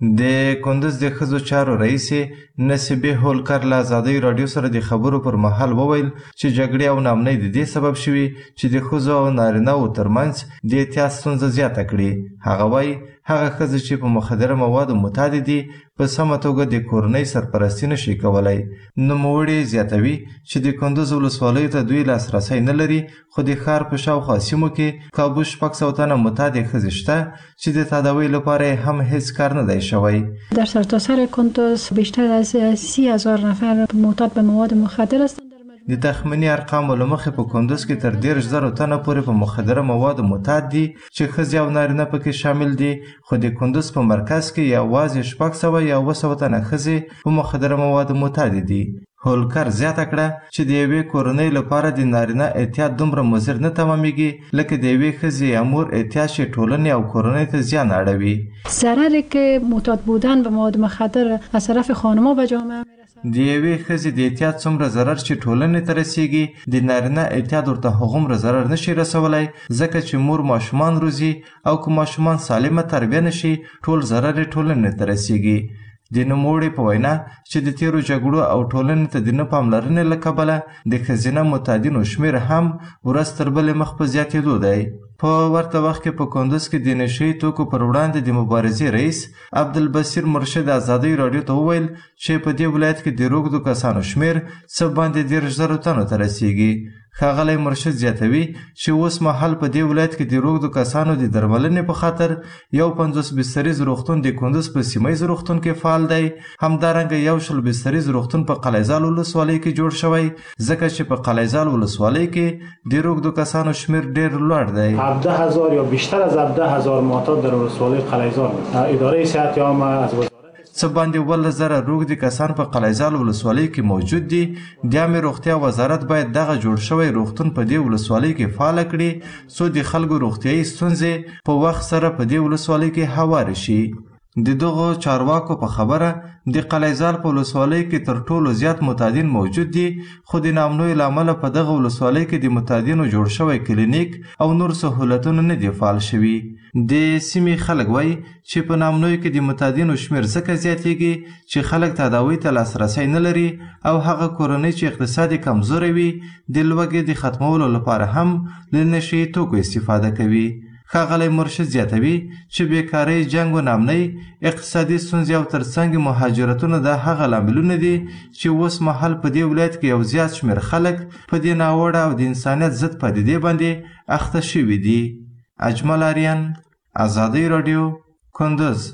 د کندوز د ښځو چارو رئیس نصیبه هولکر له ازادي رادیو سره د خبرو پر مهال وویل چې جګړې او ناامنۍ د دې سبب شوي چې د ښځو او نارینه‌و ترمنځ د اعتیاد ستونزه زیاته کړي. هغه وایي هغه ښځې چې په مخدره موادو معتاد دي په سمه توګه د کورنۍ سرپرستي نشي کولی. نوموړي زیاتوي چې د کندوز ولسوالیو ته دوی لاسرسی نه لري خو د ښار په شاوخوا سیمو کې کابو شپږ سوه تنه معتادې ښځې شته چې د تداوی لپاره هم هیڅ کار نه دی شوی. در سرتاسر کندوز بیشتر از سی هزار نفر معتاد به مواد مخدر هستند. د تخمینی ارقامو له مخې په کندوز کې تر دېرش زرو تنه پورې په مخدره موادو معتاد دي چې ښځې او نارینه پکې شامل دي خو د کندوز په مرکز کې یوازې شپږ سوه یا اووه سوه تنه ښځې په مخدره موادو معتاد دي. هولکر زیاته کړه چې د یوې کورنۍ لپاره د نارینه اعتیاد دومره مضر نه تمامیږي لکه د یوې ښځې یا مور اعتیاد چې ټولنې او کورنۍ ته زیان اړوي. ضرری که معتاد بودن به مواد مخدر از طرف خانم‌ها به جامعه د یوې ښځې د اعتیاد څومره ضرر چې ټولنې ته رسیږي د نارینه اعتیاد ورته هغومره ضرر نشي رسولی ځکه چې مور ماشومان روزي او که ماشومان سالمه تربیه نشي ټول ضرر یې ټولنې ته رسیږي. د نوموړي په وینا چې د تیرو جګړو او ټولنې ته د نه پاملرنې له کبله د ښځینه معتادینو شمیر هم ورځ تر بلې مخ په زیاتېدو دی. په ورته وخت کې په کندوز کې د نشهیي توکو پر وړاندې د مبارزې رئیس عبدالبصیر مرشد ازادي راډیو ته وویل چې په دې ولایت کې د روږدو کسانو شمیر څه باندې دېرش زرو تنو ته رسیږي. ښاغلی مرشد زیاتوي چې اوس مهال په دې ولایت کې د روږدو کسانو د درملنې په خاطر یو پنځوس بستریز روغتون د کندوز په سیمه روغتون کې فعال دی. همدارنګه یو شل بستریز روغتون په قلیزال ولسوالۍ کې جوړ شوی ځکه چې په قلیزال ولسوالۍ کې د روږدو کسانو شمیر ډیر لوړ دی. هفده هزار یا بیشتر از هفده هزار معتاد در ولسوالی قلیزال اداره صحت عامه از څه باندې اوولس زره روږدي کسان په قلیزال ولسوالۍ کې موجود دي. د عامې روغتیا وزارت باید دغه جوړ شوی روغتون په دې ولسوالۍ کې فعاله کړي څو د خلکو روغتیایي ستونزې په وخت سره په دې ولسوالۍ کې هوارې شي. د دغو چارواکو په خبره د قلیزال په ولسوالۍ کې تر ټولو زیات معتادین موجود دي خو د ناامنیو له امله په دغه ولسوالۍ کې د معتادینو جوړ شوی کلینیک او نور سهولتونه نه دي فعال شوي. د سیمې خلک وایي چې په ناامنیو کې د معتادینو شمیر ځکه زیاتیږي چې خلک تداوی ته لاسرسی نه لري او هغه کورنۍ چې اقتصاد کمزوری وي د لوږې د ختمولو لپاره هم له نشهیي توکو استفاده کوي. ښاغلی مرشد زیاتوي چې بیکارۍ، جنګ و ناامنۍ، اقتصادي ستونزې او ترڅنګ مهاجرتونه د هغه لاملونه دي چې اوس مهال په دې ولایت کې یو زیات شمیر خلک په دې ناوړه او د انسانیت ضد پدیدې باندې اخته شوي دي. اجمل اریان، ازادي راډیو، کندوز.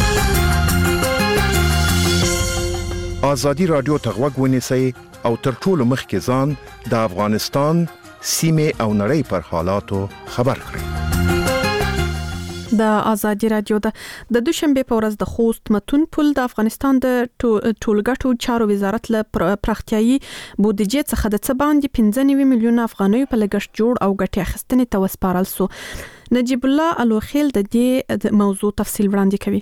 ازادي راډیو ته غوږ ونیسئ او تر ټولو مخکې ځان د افغانستان سیمې او نړۍ پر حالاتو خبر کړئ. د ازادي راډیو د دوشنبه په ورځ د خوست متون پل د افغانستان د ټولګټو چارو وزارت له پراختیايي بودیجې څخه د څه باندې پنځه نوي میلیونه افغانیو په لګښت جوړ او ګټې اخیستنې ته وسپارل سو. نجیب الله الوخیل د دې موضوع تفصیل وړاندې کوي.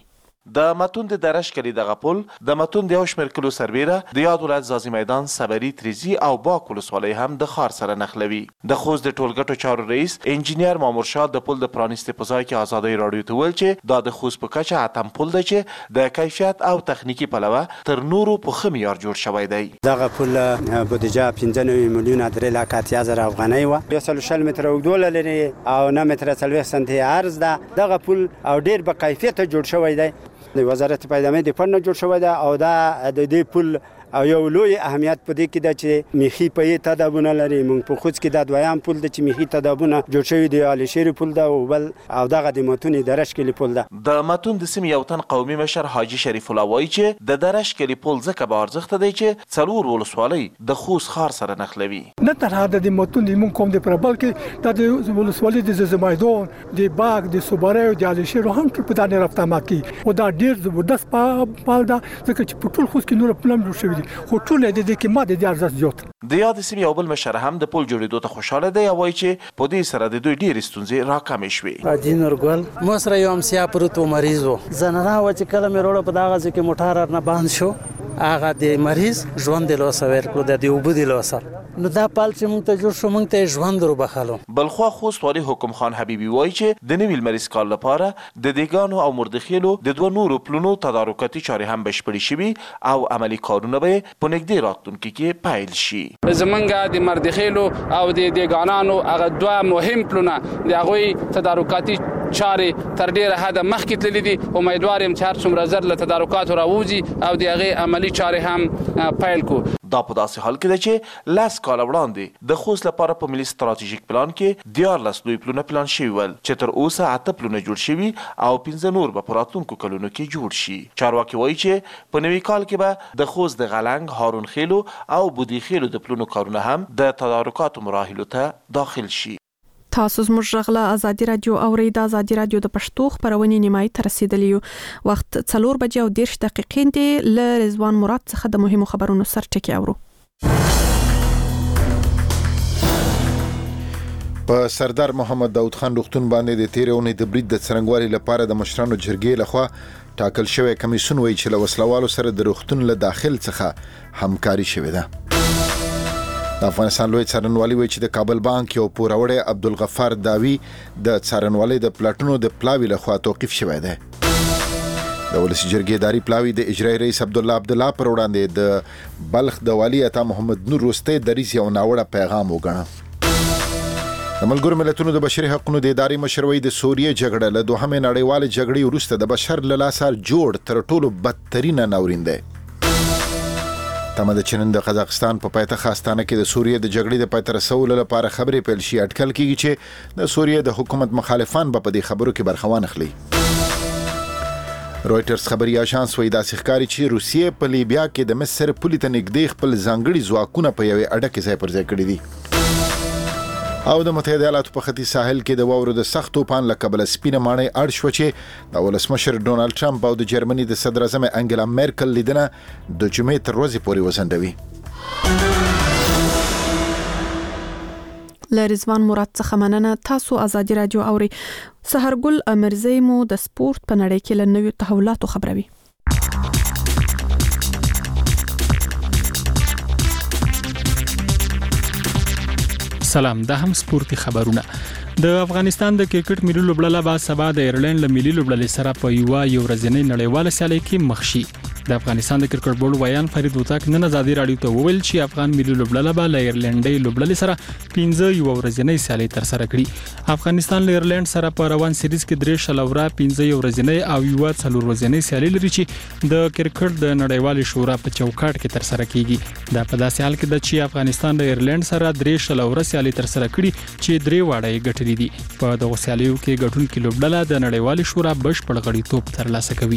د متون د درش کلی دغه پل د متون د یو شمېر کلو سربیره د یاد ولایت ځاځي میدان صبري تریزي او باک ولسوالۍ هم د ښار سره نښلوي. د خوست د ټولګټو چارو رئیس انجینیر مامور شاه د پل د پرانیستې په ځای کې ازادۍ راډیو ته ویل چې دا د خوست په کچه اتم پل دی چې د کیفیت او تخنیکي پلوه تر نورو په ښه معیار جوړ شوی دی. دغه پل بودیجه پنځه نوي میلیونه درې لکه اتیا زره افغانۍ وه. یو سل شل متره اوږدوالی لري او نه متره څلوېښت سنتي عرض ده. دغه پل او ډېر با کیفیته جوړ شوی دی. د وزارت پیدامه د فن جوړ شوی دی او دا د دې پل او یو لوی اهمیت په دې کې ده چې میخي پې تدابونه لري. موږ په خوست کې دا دویم پل ده چې میخي تدابونه جوړ شوي دي. علیشیر پل ده او بل او دغه د متون درش کلی پل ده. د متون د سیمې یو تن قومي مشر حاجي شریف الله وایي چې د درش کلی پل ځکه با ارزښته دی چې څلور ولسوالۍ د خوست ښار سره نښلوي. نه تنها د متون د موږ قوم دپاره بلکې دا د ولسوالۍ د ځاځي میدان د باغ د صوبرۍ او د علیشیر هم ټول په دانې رفتما کوي او دا ډېر زبردست پال ده ځکه چې په ټول خوست کې نور پلان جوړ شوي دي خو ټول د دې کې ماده د ارزښت زیات. د یاد سیمې یو بل مشر هم د پل جوړېدو ته خوشاله دی او وایي چې په دې سره د دوی ډېرې ستونزې راکمې شوې. حاجي نورګل مو سره یو همسیا پروت و مریض و زنانه و چې کله مې وروړه په دغه ځای کې موټر نه بند شو هغه د مریض ژوند د لاسه ورکړو د دې اوبه د لاسه نو دا پال چې موږ ته جوړ شو موږ ته ژوند وروبخلو. بلخوا خوست والي حکم خان حبیبي وایي چې د نوي لمریز کال لپاره د دیګانو او مردخیلو د دوه نورو پلونو تدارکاتي چارې هم بشپړې شوي او عملي کارونه به په نږدې راتلونکي کې پیل شي. زمونږ د مردخیلو او د دیګانانو هغه دوه مهم پلونه د هغوی تدارکاتي چارې تر ډیره حده مخکې تللي دي. امیدوار یم چې هر څومره زر له تدارکاتو راوځي او د هغې عملي چارې هم پیل کړو. دا په داسې حال کې ده چې لس کاله وړاندې د خوست لپاره په ملي ستراتیژیک پلان کې دیارلس لوی پلونه پلان شوي ول چې تر اوسه اته پلونه جوړ شوي او پنځه نور به په راتلونکو کلونو کې جوړ شي. چارواکي وایي چې په نوي کال کې به د خوست د غلنګ، هارون خیلو او بودی خیلو د پلونو کارونه هم د تدارکاتو مراحلو ته داخل شي. تاسو زموږ غږ له ازادي رادیو اورئ. د ازادي رادیو د پښتو خبرونې نیمایي ته رسیدلی یو. وخت څلور بجې او دېرش دقیقې دي. له رضوان مراد څخه د مهمو خبرونو سرټکي اورو. په سردار محمد داود خان روغتون باندې د تیرې اونۍ د برید د څرنګوالي لپاره د مشرانو جرګې لخوا ټاکل شوی کمیسیون وایي چې له وسلوالو سره د روغتون له داخل څخه همکاري شوې ده. د افغانستان لوی څارنوالي وایي چې د کابل بانک یو پوروړی عبدالغفار داوی د څارنوالۍ د پلاټونو د پلاوي لخوا توقیف شوی دی. د ولسی جرګې داری پلاوي د اجرایي رئیس عبد الله عبد الله پر وړاندې د بلخ د والی عطا محمد نور روسته دریز یو ناوړه پیغام وګڼه. د ملګرو ملتونو د بشري حقوقو د ادارې مشروي د سوریې جګړه له دوهمې نړیوالې جګړې وروسته د بشر له لاسه جوړ تر ټولو بدترینه ناورین دی. تمه د چین د قزاقستان په پایتخت استانه کې د سوریې د جګړې د پای ته رسولو لپاره خبرې پیل شي. اټکل کیږي چې د سوریې د حکومت مخالفان به په دې خبرو کې برخه وانخلي. رويټرز خبري اژانس وایي دا ښکاري چې روسیې په لیبیا کې د مصر پولي ته نږدې خپل ځانګړي ځواکونه په یوې اډه کې ځای پر ځای کړي دي. او د متحده ایالاتو په ختیځ ساحل کې د واورو د سخت طوفان له کبله سپینه ماڼۍ اړ شوه چې د ولسمشر ډونالډ ټرمپ او د جرمني د صدر اعظم انګلا میرکل لیدنه د جمعې تر ورځې پورې وځنډوي. له رضوان مراد څخه مننه. تاسو ازادي رادیو اورئ. سحرګل امرزی مو د سپورت په نړۍ کې له نویو تحولاتو خبروي. سلام، دا هم سپورتي خبرونه. د افغانستان د کرکټ ملي لوبډله به سبا د ایرلند له ملي لوبډلې سره په یو یو ورځنۍ نړیواله سیالۍ کې مخ شي. د افغانستان د کرکټ بورډ ویان فرید وتاک نن ازادي رادیو ته وویل چې افغان ملي لوبډله به له ایرلندۍ لوبډلې سره پنځه یو ورځنۍ سیالۍ تر سره کړي. افغانستان له ایرلند سره په روان سیریز کې درې شلورا پنځه یو ورځنۍ او یو څلور ورځنۍ سیالۍ لري چې د کرکټ د نړیوالې شورا په چوکاټ کې تر سره کیږي. دا په داسې حال کې ده چې افغانستان د ایرلند سره درې شلورا سیالۍ تر سره کړي چې درې واړه یې ګټلې دي. په دغه سیالیو کې ګټونکې لوبډله د نړیوالې شورا بشپړ غړیتوب ترلاسه کوي.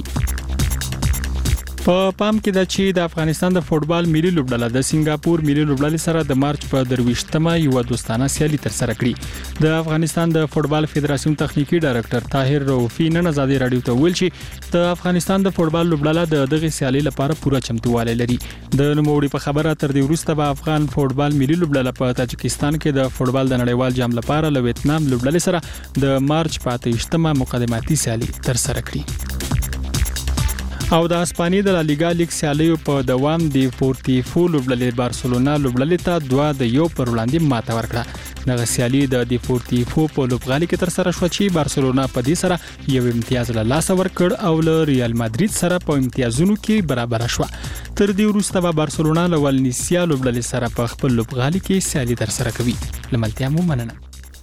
په پام کې ده چې د افغانستان د فوټبال ملي لوبډله د سنگاپور ملي لوبډلې سره د مارچ په درویشتمه یو دوستانه سیالي تر سره کړې. د افغانستان د فوټبال فدراسیون تخنیکی ډایرکټر طاهر رؤفي نن ازادي رادیو ته ویل چې د افغانستان د فوټبال لوبډله د دغه سیالي لپاره پوره چمتووالی لري. د نوموړي په خبره تر دې وروسته به افغان فوټبال ملي لوبډله په تاجکستان کې د فوټبال د نړیوال جام لپاره له ویتنام لوبډلې سره د مارچ په اتهشتمه مقدماتي سیالي تر سره کړي. او د اسپانیې د لالیګا لیګ سیالیو په دوام د پورتیفو لوبډلې بارسلونا لوبډلې ته دوه د یو پر وړاندې ماته ورکړه. دغه سیالي د د پورتیفو په لوبغالي کې تر سره شو چې بارسلونا په دې سره یو امتیاز له لاسه ورکړ او له ریال مادرید سره په امتیازونو کې برابر شو. تر دې وروسته به بارسلونا له والنسیا لوبډلې سره په خپل لوبغالي کې سیالي تر سره کوي. لملتیا مو مننه.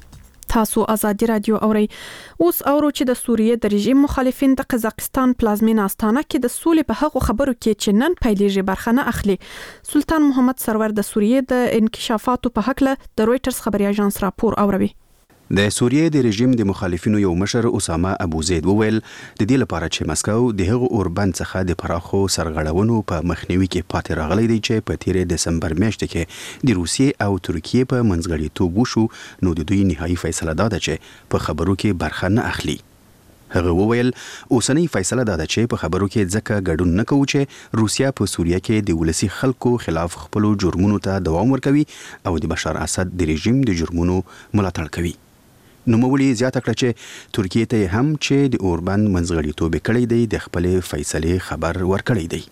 تاسو ازادي رادیو اورئ. اوس اورو چې د سوریې د رژیم مخالفین د قزاقستان پلازمینه استانه کې د سولې په هغو خبرو کې چې نن پیلېږي برخه نه اخلي. سلطان محمد سرور د سوریې د انکشافاتو په هکله د رويټرز خبري اژانس راپور اوروي. د سوریې د رژیم د مخالفینو یو مشر اسامه ابو زید وویل د دې لپاره چې مسکو د هغو اوربند څخه د پراخو سرغړونو په مخنیوي کې پاتې راغلی دی چې په تیر دسمبر میاشت کې د روسیې او ترکیې په منځګړیتوب وشو، نو د دوی نهایي فیصله دا ده چې په خبرو کې برخه نه اخلي. هغه وویل اوسنۍ فیصله دا ده چې په خبرو کې ځکه ګډون نه کوو چې روسیا په سوریه کې د ولسی خلکو خلاف خپل جرمونو ته دوام ورکوي او د بشار اسد د رژیم د جرمونو ملاتړ کوي. نوموړي زیاته کړه چې ترکیې ته هم چې د اوربند منځګړیتوب کړی دی د خپل فیصلې خبر ورکړی دی.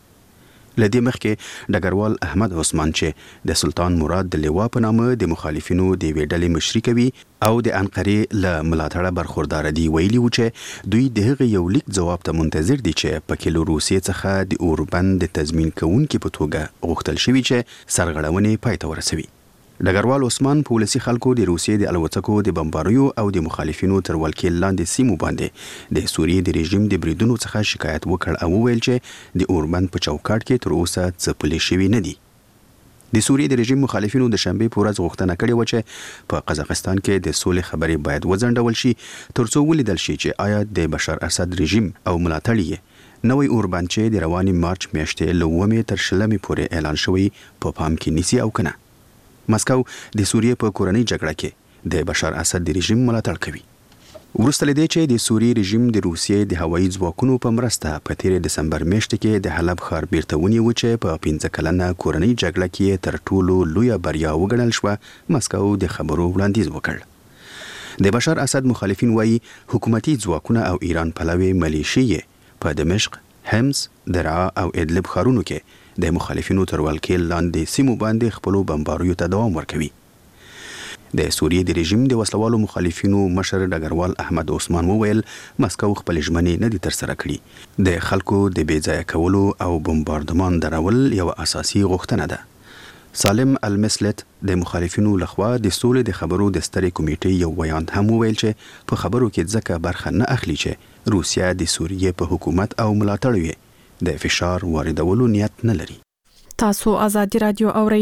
لدې مخکې ډګروال احمد عثمان چې د سلطان مراد د لوا په نامه د مخالفینو د ویډلې مشري کوي او د انقرې له ملاتړه برخوردار دي، ویلي و چې دوی د هغه یو لیک جواب ته منتظر دي چې په کې له روسیې څخه د اوربند د تضمین کوونکي په توګه غوښتل شوی چې سرغړونې پای ته ورسوي. ډګروال عثمان په ولسی خلکو د روسیې د الوتکو د بمباریو او د مخالفینو تر ولکې لاندې سیمو باندې د سوریې د رژیم د بریدونو څخه شکایت وکړ او وویل چې د اوربند په چوکاټ کې تر اوسه څه پلي شوي نه دي. د سوریې د رژیم مخالفینو د شنبې په ورځ غوښتنه کړې و چې په قزاقستان کې د سولې خبرې باید وځنډول شي ترڅو ولیدل شي چې آیا د بشار اسد رژیم او ملاتړ یې نوې اوربند چې د رواني مارچ میاشتې له اوومې تر شلمې پورې اعلان شوی په پام کې نیسي او کنه. مسکو د سوریې په کورنۍ جګړه کې د بشار اسد د رژیم ملاتړ کوي. وروسته له دې چې د سوریې رژیم د روسیې د هوایي ځواکونو په مرسته په تیر دسمبر میاشت کې د حلب ښار بیرته ونیو چې په پنځه کلنه کورنۍ جګړه کې تر ټولو لویه بریا وګڼل شوه، مسکو د خبرو وړاندیز وکړ. د بشار اسد مخالفین وایي حکومتي ځواکونه او ایران پلوي ملیشې په دمشق، حمص، درعا او ادلب ښارونو کې د مخالفینو تر ولکې لاندې سیمو باندې خپلو بمباریو ته دوام ورکوي. د سوریې د رژیم د وسلوالو مخالفینو مشر ډګروال احمد عثمان وویل مسکو خپل ژمنې نه دي ترسره کړي. د خلکو د بې ځایه کولو او بمباردمان درول یو اساسي غوښتنه ده. سالم المسلت د مخالفینو لخوا د سولې د خبرو د سترې کمیټې یو ویاند هم وویل چې په خبرو کې ځکه برخه نه اخلي چې روسیا د سوریې په حکومت او ملاتړ یې د فشار واردولو نیت نه لري. تاسو ازادي رادیو اورئ.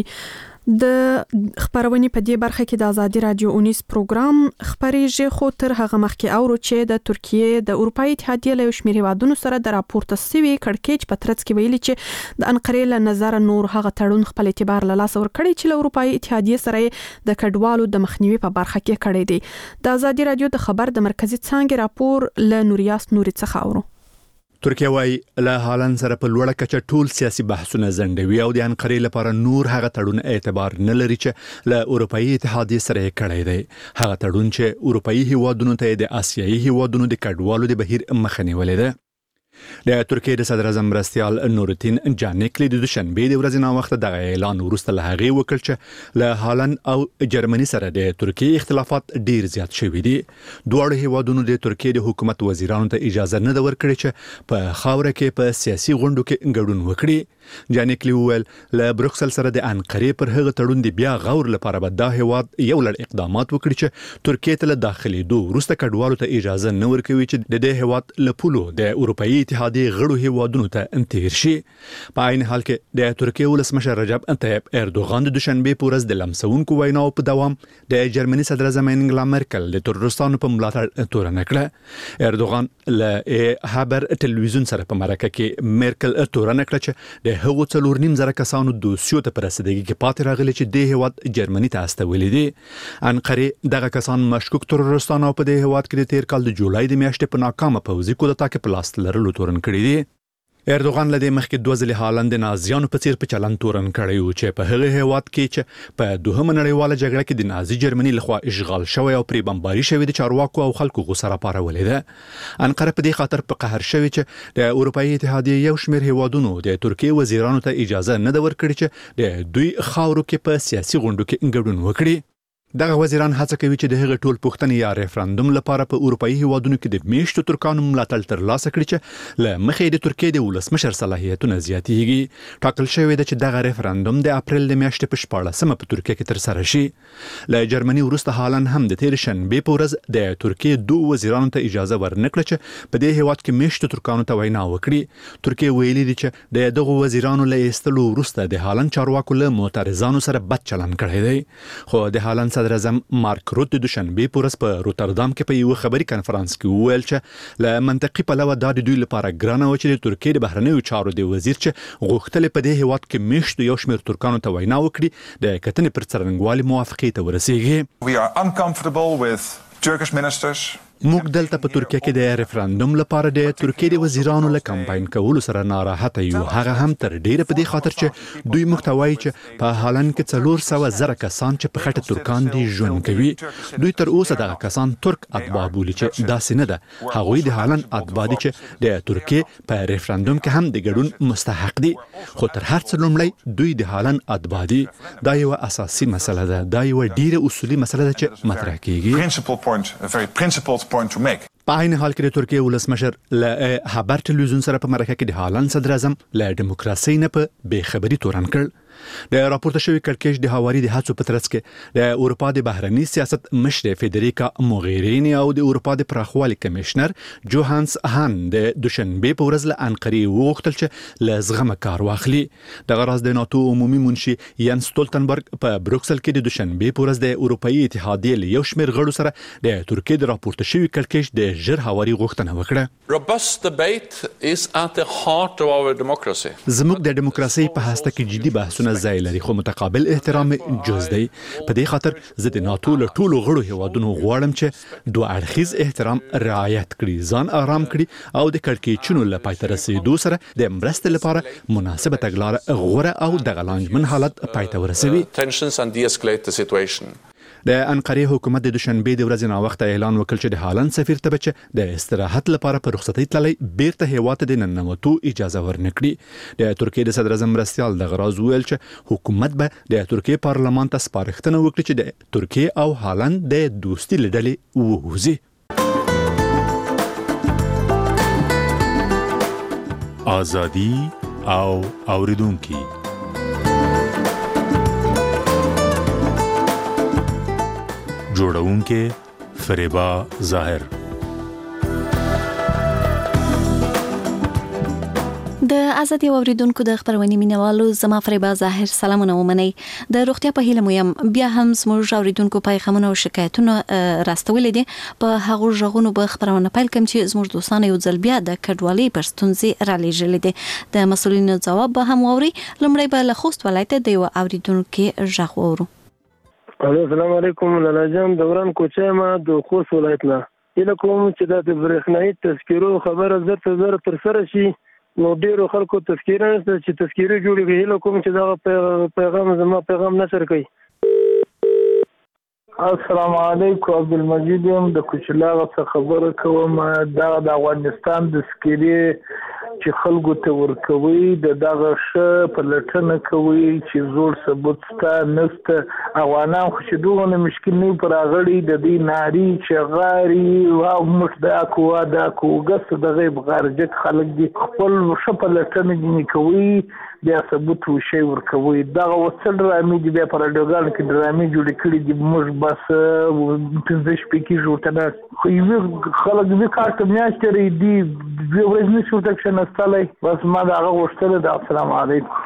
د خبرونې په دې برخه کې د ازادي رادیو اونیس پروګرام خبرېږي، خو تر هغه مخکې اورو چې د ترکیې د اروپאי اتحادیې له شمېر هیوادونو سره د راپورته سوي کړکېچ په ترڅ کې ویلي چې د انقرې له نظر نور هغه تړون خپل اعتبار له لاسه ورکړي چې له اروپאי اتحادیې سره د کډوالو د مخنیوي په برخه کې کړی دی. د ازادي رادیو د خبر د مرکزی څانګې راپور له نوریاس نوري څخه اورو. ترکیه وايي له هالند سره په لوړه کچه ټول سیاسي بحثونه ځنډوي او د انقرې لپاره نور هغه تړون اعتبار نه لري چې له اروپאי اتحادیې سره یې کړی دی. هغه تړون چې اروپאי هیوادونو ته د آسیایي هیوادونو د کډوالو د بهیر مخه نیولې ده. د ترکیې د صدر اعظم مرستیال نورالدین جانیکلی د دوشنبه د ورځې ناوخته دغه اعلان وروسته له هغې وکړ چې له هالند او جرمني سره د ترکیې اختلافات ډیر زیات شوي دي. دواړو هیوادونو د ترکیې د حکومت وزیرانو ته اجازه نه ده ورکړې چې په خاوره کې په سیاسي غونډو کې ګډون وکړي. جانیکلی وویل له بروکسل سره د انقرې پر هغه تړون د بیا غور لپاره به دا هیواد یو لړ اقدامات وکړي چې ترکیې ته له داخلېدو وروسته کډوالو ته اجازه نه ورکوي چې د دې هیواد له پولو د اروپאי اتحادیې غړو هیوادونو ته تیر شي. په عین حال کې د ترکیې ولسمشر رجب طیب اردوغان د دوشنبه په ورځ د لمسونکو ویناو په دوام د جرمني صدر اعظم انګلا مرکل د تروریستانو په ملاتړ تورنه کړه. اردوغان له خبر ټلویزیون سره په مرکه کې مرکل تورنه کړه چې د هغو څلور نیم زره کسانو دوسیو ته په رسیدګي کې پاتې راغلي چې د هیواد جرمني ته استولې دي. انقرې دغه کسان مشکوک تروریستانو په دې هیواد کې د تیر کال د جولای د میاشتې په ناکامه پوځي کودتا کې په لاس لرلو تورن کړی دي. اردوغان لدې مخکې دوه ځلې هالند د نازیانو په څیر په چلن تورن کړی و چې په هغه هیواد کې چې په دوهمه نړیواله جګړه کې د نازي جرمني لخوا اشغال شوی او پرې بمباري شوی د چارواکو او خلکو غوسه راپارولې ده. انقره په دې خاطر په قهر شوی چې د اروپאי اتحادیې یو شمېر هیوادونو د ترکیې وزیرانو ته اجازه نه ده ورکړې چې د دوی خاورو کې په سیاسي غونډو کې ګډون وکړي. دغه وزیران هڅه کوي چې د هغه ټول پوښتنې یا ریفرندوم لپاره په اروپאי هیوادونو کې د میشتو ترکانو ملاتړ ترلاسه کړي چې له مخې د ترکیې د ولسمشر صلاحیتونه زیاتېږي. ټاکل شوی ده چې دغه ریفرندوم د اپریل د میاشتې په شپاړسمه په ترکیه کې ترسره شي. له جرمني وروسته هالند هم د تېرې شنبې په ورځ د ترکیې دوه وزیرانو ته اجازه ورنکړه چې په دې هیواد کې میشتو ترکانو ته وینا وکړي. ترکیه ویلي دي چې د دغه وزیرانو له ایستلو وروسته د هالند چارواکو له معترضانو سره بد چلند کړی دی. خو د هالند صدر اعظم مارک روت د دوشنبې په ورځ په روتردام کې په یو خبري کانفرنس کې وویل چې له منطقي پلوه دا د دوی لپاره ګرانه و چې د ترکیې د بهرنیو چارو د وزیر چې غوښتل په دې هیواد کې میشتو یو شمېر ترکانو ته وینا وکړي د کتنې پر څرنګوالي موافقې ته ورسیږي. We are uncomfortable with Turkish ministers. موږ دلته په ترکیه کې د ریفرندوم لپاره د ترکیې د وزیرانو له کمپاین کولو سره ناراحته یو. هغه هم تر ډیره په دې خاطر چې دوی موږ ته وایي چې په هالند کې څلور سوه زره کسان چې په خټه ترکان دي ژوند کوي. دوی تر اوسه دغه کسان ترک اتباع بولي چې داسې نه ده. هغوی د هالند اتباع دي چې د ترکیې په ریفرندوم کې هم د ګډون مستحق دي. خو تر هر څه لومړی دوی د هالند اتباع دي. دا یو اساسي مسله ده. دا یو ډیره اصولي مسله ده چې مطرح کیږي. Principal point, a very principled point to make. په عین حال کې د ترکیې ولسمشر له خبر ټلویزیون سره په مرکه کې د هالند صدر اعظم له دیموکراسي نه په بې خبري تورن کړ. د راپورته شوی کړکېچ د هواري د هڅو په ترڅ کې د اروپا د بهرني سیاست مشر فدریکا موغیرینی او د اروپا د پراخوالي کمشنر جوهانس هان د دوشنبې په ورځ له انقرې وغوښتل چې له زغمه کار واخلي. دغه راز د ناتو عمومي منشي ین ستولتنبرګ په بروکسل کې د دوشنبې په ورځ د اروپאי اتحادیې له یو شمېر غړو سره د ترکیې د راپورته شوی کړکېچ د ژر هواري غوښتنه وکړه. Robust debate is at the heart of our democracy. زموږ د دیموکراسي په هسته کې جدي بحثونه ځای لري خو متقابل احترام جز دی. په دې خاطر زه د ناتو له ټولو غړو هیوادونو غواړم چې دوه اړخیز احترام رعایت کړي، ځان آرام کړي او د کړکېچونو له پای ته رسېدو سره د مرستې لپاره مناسبه تګلاره غوره او د غلانجمن حالت پای ته ورسوي. Tensions and de-escalate the situation. د انقرې حکومت د دوشنبې د ورځې ناوخته اعلان وکړ چې د هالند سفیر ته به چې د استراحت لپاره په رخصتۍ تللی بیرته هیواد ته د ننوتو اجازه ورنکړي. د ترکیې د صدر اعظم مرستیال دغه راز وویل چې حکومت به د ترکیې پارلمان ته سپارښتنه وکړي چې د ترکیې او هالند د دوستي له ډلې ووځي. ازادي او اوریدونکي جوړونکې فریبا ظاهر. د ازادي اوریدونکو د خبرونې مینوالو زما فریبا ظاهر سلامونه ومنئ. د روغتیا په هیله مو یم. بیا هم زموږ اوریدونکو پیغامونه او شکایتونه راستولې دي. په هغو ژغونو به خبرونه پیل کوم چې زموږ دوستانه یو ځل بیا د کډوالۍ پر ستونزې رالېږلې دي. د مسؤلینو ځواب به هم واوري. لومړی به له خوست ولایته د یو اوریدونکو ژغ واورو. السلام علیکم لالا جان دوران کوچه ما د خوست ولایت نه اله کوم چې د برېښنايي تذکیرو خبره زر زر تر سره شي. نو ډیرو خلکو تذکیره نشته چې تذکیره جوړیږي. اله کوم چې دا پیغام زما پیغام نشر کوي. السلام علیکم عبدالمجید یم د کوچلاغه څخه خبره کوم. دا د افغانستان د سکیری چې خلکو ته ورکوي د دغه ش په لټنه کوي چې زور ثبوت ستا نسته. افغانان خو چې دوغه مشکل نه پر اغړي د دې ناری چې غاري او مش دا کوه دا کوګس د غیب غارجک خلک دي خپل ش په لټنه کوي بیا ثبوت وشي ورکوي. دغه وسل رامي دي بیا پر ډوګان کې درامي جوړ کړي دي. موږ بس پنځه شپې کې جوړه خو یو خلک دې کارت میاشتې دي د ورځې نشو تکشن استلای بس ما دا غوښتل د السلام علیکم.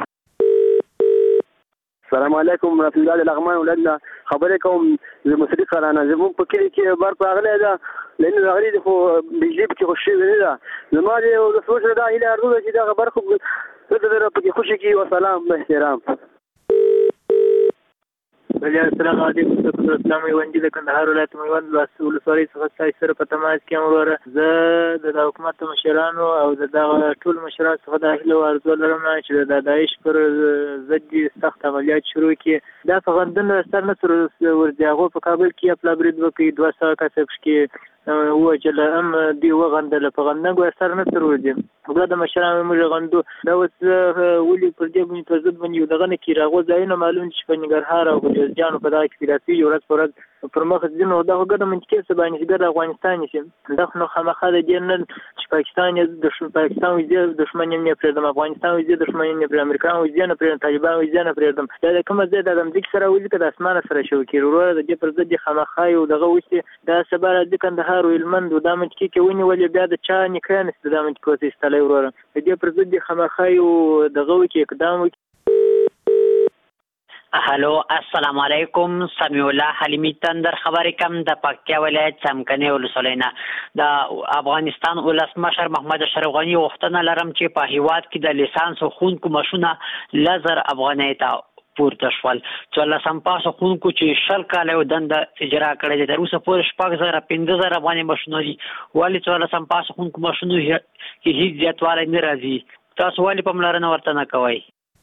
السلام علیکم رحمت الله لغمان ولادنا خبرې کوم زه مصری خلانه زموږ په کلی کې بار پاغله ده لأنه غريب خو بيجيب كي خشي بنيدا زماني وصوش دا إلى أرضه كده خبر خب تقدر بكي خشي كي وسلام باحترام. بلیا السلام علیکم د اسلام ایوانجی د کندهار ولایت میوند ولسوالۍ څخه تاسو سره په تماس کې یم وروره زه د حکومت مشرانو او د دغه ټول مشرانو څخه د هیله او ارزو لرم چې د داعش پر ضد سخت عملیات شروع کړي دا څنګه د ستر نصر ورځي هغه په کابل کې خپل برید وکړي دوه سوه کسب کې هو چې له ام دی وغندل په غندګو سر نه تر ورځي دا د مشرانو موږ غندو دا اوس ولي پر دې باندې پر ضد باندې دغه نه کی راغو ځایونه معلوم چې په نګرهار او جوزجان په دغه کې سیاسي یورت پرد پر مخ ځینو دغه ګډه منځکې څه باندې د افغانستان شي دغه نو خامخا د جنن چې پاکستان د پاکستان وزیر دښمن نه پرېدم افغانستان وزیر دښمن نه پر امریکا وزیر نه پر طالبان وزیر نه پرېدم دا کومه ځای د دم ذکر سره وځي د اسمانه سره شو کې ورور د دې پر ضد خامخا یو دغه وځي دا سبا د کندهار ویلمند د امت کې کې ونی ولې بیا د چا نکران است د امت کوته استلای وروره د دې پر ضد خامخا یو دغه کې اقدام هلو السلام علیکم سمیع الله حلیمی تندر خبرې کم د پکتیا ولایت څمکني ولسوالۍ نه د افغانستان ولسمشر محمد اشرف غنی وختنه لرم چې په هیواد کې د لیسانس خونکو ماشونه لزر افغانۍ ته پورته شول چې لسم پاسو خونکو چې شل کاله دند اجرا کړی دی تر اوسه پورې شپږ زره پنځه زره افغانۍ ماشونه دي ولې چې لسم پاسو خونکو ماشونه کې هیڅ زیاتوالی نه راځي تاسو ولې پاملرنه ورته نه کوئ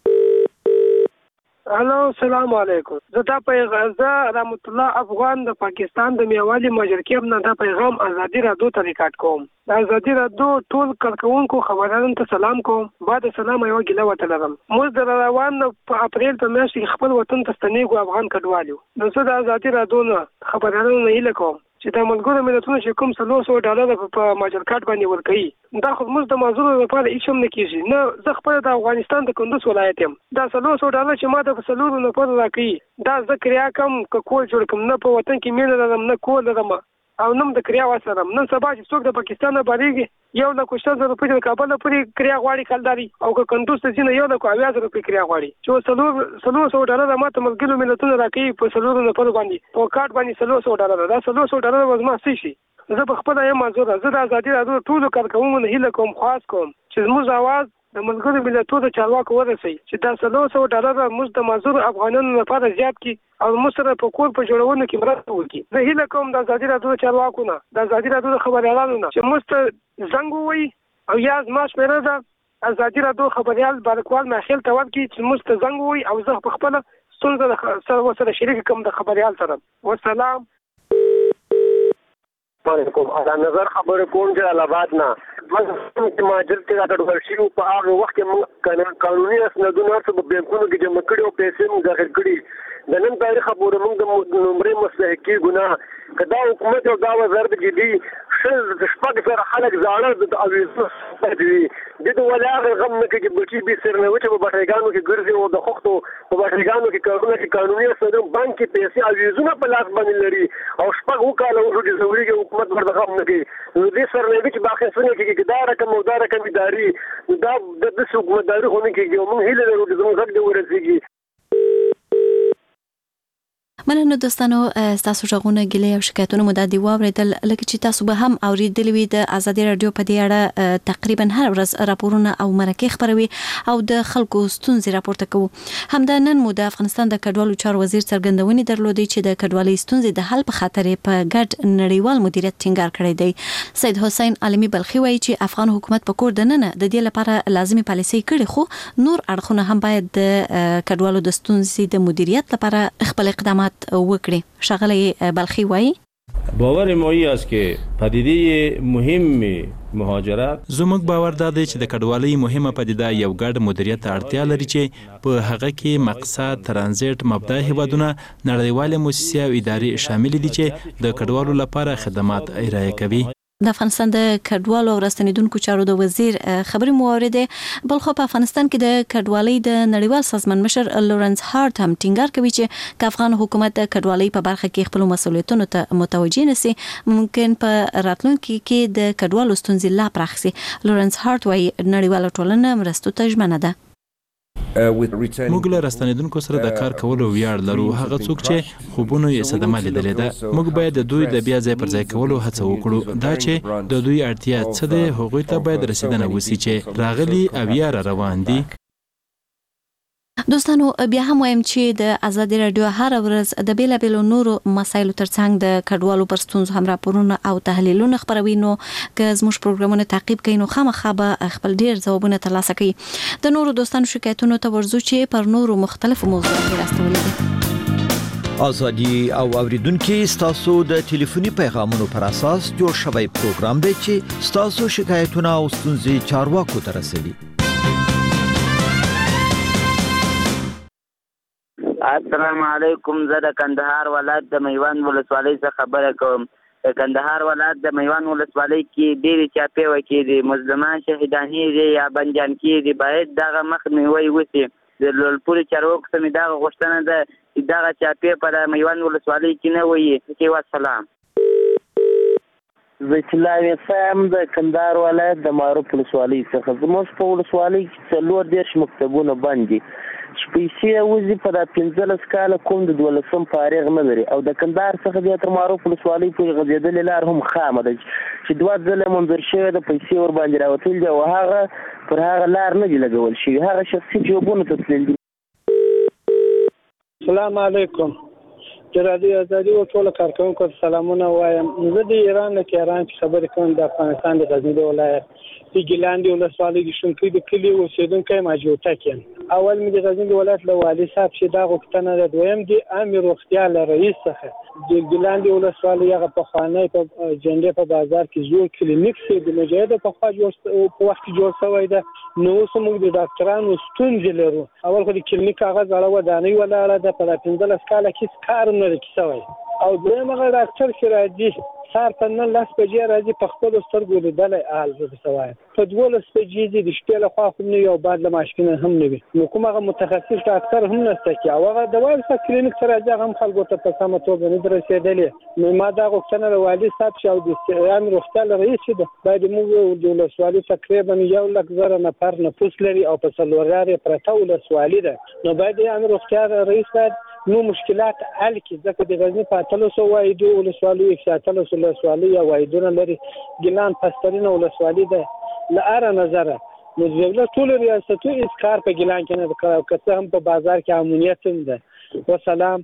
هلو السلام علیکم زه دا پیغام رحمت الله افغان د پاکستان د میوالي مجرکیب نه دا پیغام ازادي رادیو ته ریکارډ کوم د ازادي رادیو ټول کارکونکو خبرانو ته سلام کوم بعد سلام یو ګیله وته لرم موږ د روان په اپریل په میاشت کې خپل وطن ته ستنېږو افغان کډوالو نو زه د ازادي رادیو نه خبرانو نه هیله کوم چې د ملګرو ملتونو چې کوم څلور سوه ډالر په ماجر کارت باندې ورکوي دا خو موږ د معذورو لپاره هیڅ هم نه کېږي نه زه خپله د افغانستان د کندوز ولایت یم دا څلور سوه ډالر چې ما د څلورو لپاره راکوي دا زه کریا کم که کور جوړ کړم نه په وطن کې مینه لرم نه کور لرم او نم د کریا وسرم نن سبا چې څوک د پاکستان نه باریږي یو لک شل زره روپۍ د کابل پورې کریا غواړي کلداري او که کندوز ته ځینې یو لک اویا زره روپۍ کریا غواړي چې څلور څلور سوه ډالر ماته ملګرو ملتونو راکوي په څلورو نفرو باندې په کارت باندې څلور سوه ډالر دا څلور سوه ډالر به زما څه شي زه په خپله یم معذوره زه د ازادي رادیو ټولو کارکوونکو نه هیله کوم خواست کوم چې زموږ اواز د ملګرو ملتونو د چارواکو ورسوي چې دا څلور سوه ډالر موږ د معذورو افغانانو لپاره زیات کړي او موږ سره په کور په جوړولو کې مرسته وکړي زه هیله کوم د ازادي رادیو د چارواکو نه د ازادي رادیو د خبریالانو نه چې موږ ته زنګ ووایي او یا زما شمېره ده ازادي رادیو خبریال بارکوال ماخیل ته ورکړي چې موږ ته زنګ ووایي او زه په خپله ستونزه ورسره شریکه کړم د خبریال سره والسلام وعلیکم اعلی نظر خبره کوم جلال آباد نه موږ ماجر کې راټول شو په هغه وخت کې موږ قانوني اسنادونه په بانکونو کې جمع کړي او پیسې موږ داخل کړي د نن تاریخ خبره موږ د نمبرې مستحقي ګناه کدا حکومت او دا وزارت جدي شل شپږ زره خلک زاړه د اویزو پدوي د ولاغ غم نه کې بچي به سر نه وچه په بټریګانو کې ګرځي او د خوختو په بټریګانو کې کارونه کې قانوني اسناد بانک کې پیسې اویزونه په لاس باندې لري او شپږ وکاله ورته زوري حکومت ورته غم نه کوي نو دې سر نه چې باقي څنګه کې دا رقم او دا رقم اداري دا د حکومتداري خو نه کېږي موږ هیله لرو چې زموږ حق دې ورسیږي مننه دوستانو تاسو ژغونه ګلې او شکایتونه مو د دی واوریدل لکه چې تاسو به هم اوریدلې وي د ازادي رادیو په دې اړه تقریبا هر ورځ راپورونه او مرکه خبروي او د خلکو ستونزې راپورته کوو همدا نن مو د افغانستان د کډوالو چارو وزیر څرګندونې درلودې چې د کډوالۍ ستونزې د حل په خاطر په ګډ نړیوال مدیریت ټینګار کړی دی سید حسین علمی بلخي وایي چې افغان حکومت په کور دننه د دې لپاره لازمي پالیسي کړي خو نور اړخونه هم باید د کډوالو د ستونزې د مدیریت لپاره خپل اقدامات وکړي شغله بلخي وایي باور ما ای است که پدیده مهم مهاجرت زموږ باور دا دی چې د کډوالۍ مهمه پدیده یو ګډ مدیریت اړتیا لري چې په هغه کې مقصد ترانزیت مبدا هیوادونه نړیواله موسسې او ادارې شامل دي چې د کډوالو لپاره خدمات ارائه کوي د افغانستان د کډوالو او راستنیدونکو چارو د وزیر خبري موارده بل خو په افغانستان کې د کډوالۍ د نړیوال سازمان مشر لورنس هارت هم ټینګار کوي چې که افغان حکومت د کډوالۍ په برخه کې خپل مسؤلیتونو ته متوجه نشي ممکن په راتلونکي کې د کډوالو ستونزې لا پراخ شي لورنس هارت وايي نړیواله ټولنه مرستو ته ژمنه ده موږ له راستنیدونکو سره د کار کولو ویاړ لرو هغه څوک چې خوبونه یې صدمه لیدلې ده موږ باید د دوی د بیا ځای پر ځای کولو هڅه وکړو دا چې د دوی اړتیا څه ده هغوی ته باید رسیدنه وسی چې راغلي او یا روان دي دوستانو بیا هم وایم چې د آزادي رادیو هر ورځ د بیلابیلو نورو مسایلو ترڅنګ د کډوالو پر ستونزو هم راپورونه او تحلیلونه خپروي. نو که زموږ پروګرامونه تعقیب کړئ نو خامخا به خپل ډیر ځوابونه ترلاسه کړئ. د نورو دوستانو شکایتونو ته ورځو چې پر نورو مختلفو موضوعاتو راستولي دي. آزادي او اوریدونکو ستاسو د ټلیفوني پیغامونو پر اساس جوړ شوی پروګرام دی چې ستاسو شکایتونه او ستونزې چارواکو ته رسوي. السلام علیکم. زه د کندهار ولایت د میوند ولسوالۍ څخه خبره کوم. د کندهار ولایت د میوند ولسوالۍ کې ډېرې چاپې وکړي دي، مظلومان شهیدانې دي یا بندیان کېږي. باید دغه مخنیوی وشي. د لوړپوړي چارواکو ته مې دغه غوښتنه ده چې دغه چاپې په میوند ولسوالۍ کې نه وي. کې وسلام. زه چې لاوی سم د کندهار ولایت د معروف ولسوالۍ څخه. زموږ په ولسوالۍ کې څلور دېرش مکتبونه بند دي چې پیسې وځي په دا پنځلس کاله کوم د دولسم فارغ نه لري، او د کندهار څخه بیا تر معروف ولسوالۍ پورې غځېدلې لار هم خامه ده چې دوه ځله منظور شوې ده، پیسې ورباندې راوتلي دي او هغه پر هغه لار نه دي لګول شوي، هغه شخصي جوابونه ته تللي دي. السلام علیکم. د رادیو آزادي او ټول کارکونکو ته سلامونه وایم. زه د ایران له تهران څخه خبرې کوم. د افغانستان د غزني ولایت د ګیلان د ولسوالۍ د شونکۍ د کلي اوسېدونکی ماجوټک یم. اول مې د غزني ولایت له والي صاحب چې دا غوښتنه ده. دویم د عامې روغتیا له رئیس څخه د ګیلان د ولسوالۍ هغه پخوانی په جنډې په بازار کې زوړ کلینیک چې د مجاهدو پخوا په وخت کې جوړ شوی ده، نو اوس موږ د ډاکټرانو ستونزې لرو. اول خو د کلینیک هغه زړه ودانۍ ولاړه ده، په پنځلس کاله کې کار نه دی شوی. او دویم هغه ډاکټر چې راځي سهار په نولس بجې راځي، په خپلو سترګو لیدلی حال زه درته وایم. په دولس بجې ځي، د شپې لخوا خو نه وي او بعد له ماشکینه هم نه وي، نو کوم هغه متخصص ډاکټر هم نشته چې او هغه دوايي څخه کلینیک ته راځي، هغه هم خلکو ته په سمه توګه نه دي رسېدلې. نو ما دا غوښتنه له والي صاحب چې او د عامې روغتیا له رئیس چې ده، باید موږ د ولسوالۍ تقریبا یو لک زره نفر نفوس لري او په څلور یارې پرته ولسوالي ده، نو باید د عامې روغتیا رئیس باید نو مشکلات حل کړي. ځکه د غزني په اتلسو واحدو ولسوالیو کې اتلس ولسوالۍ یا واحدونه لري. ګیلان پسترینه ولسوالي ده. له هره نظره نو د ټولو ریاستو هېڅ کار په ګیلان کې نه ده کړی، او که څه هم په بازار کې امنیت هم ده. وسلام.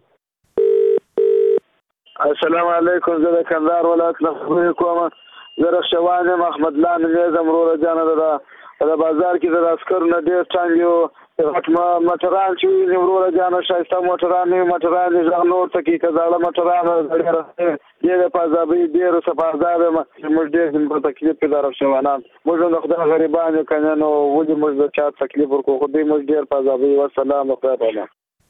السلام علیکم. زه د کندهار ولایت نه خبرې کوم. زه رخشوان یم، احمد الله نومېږم. وروره جانه ده د بازار کې د عسکرو نه ډېر ټنګ یو موټران چې ویني وروره جانه، ښایسته موټران وي، موټران دي غږ نور ته کوي، که زاړه موټران ډېر په عذابوي، ډېر ورته په عذاب یم. موږ ډېر په تکلیف کې د رخشوانان، موږ هم د خدای غریبان یو، که نه نو ولې موږ د چا تکلیف ورکړو، خو دوی موږ ډېر په عذابوي. وسلام. د خدای په امان.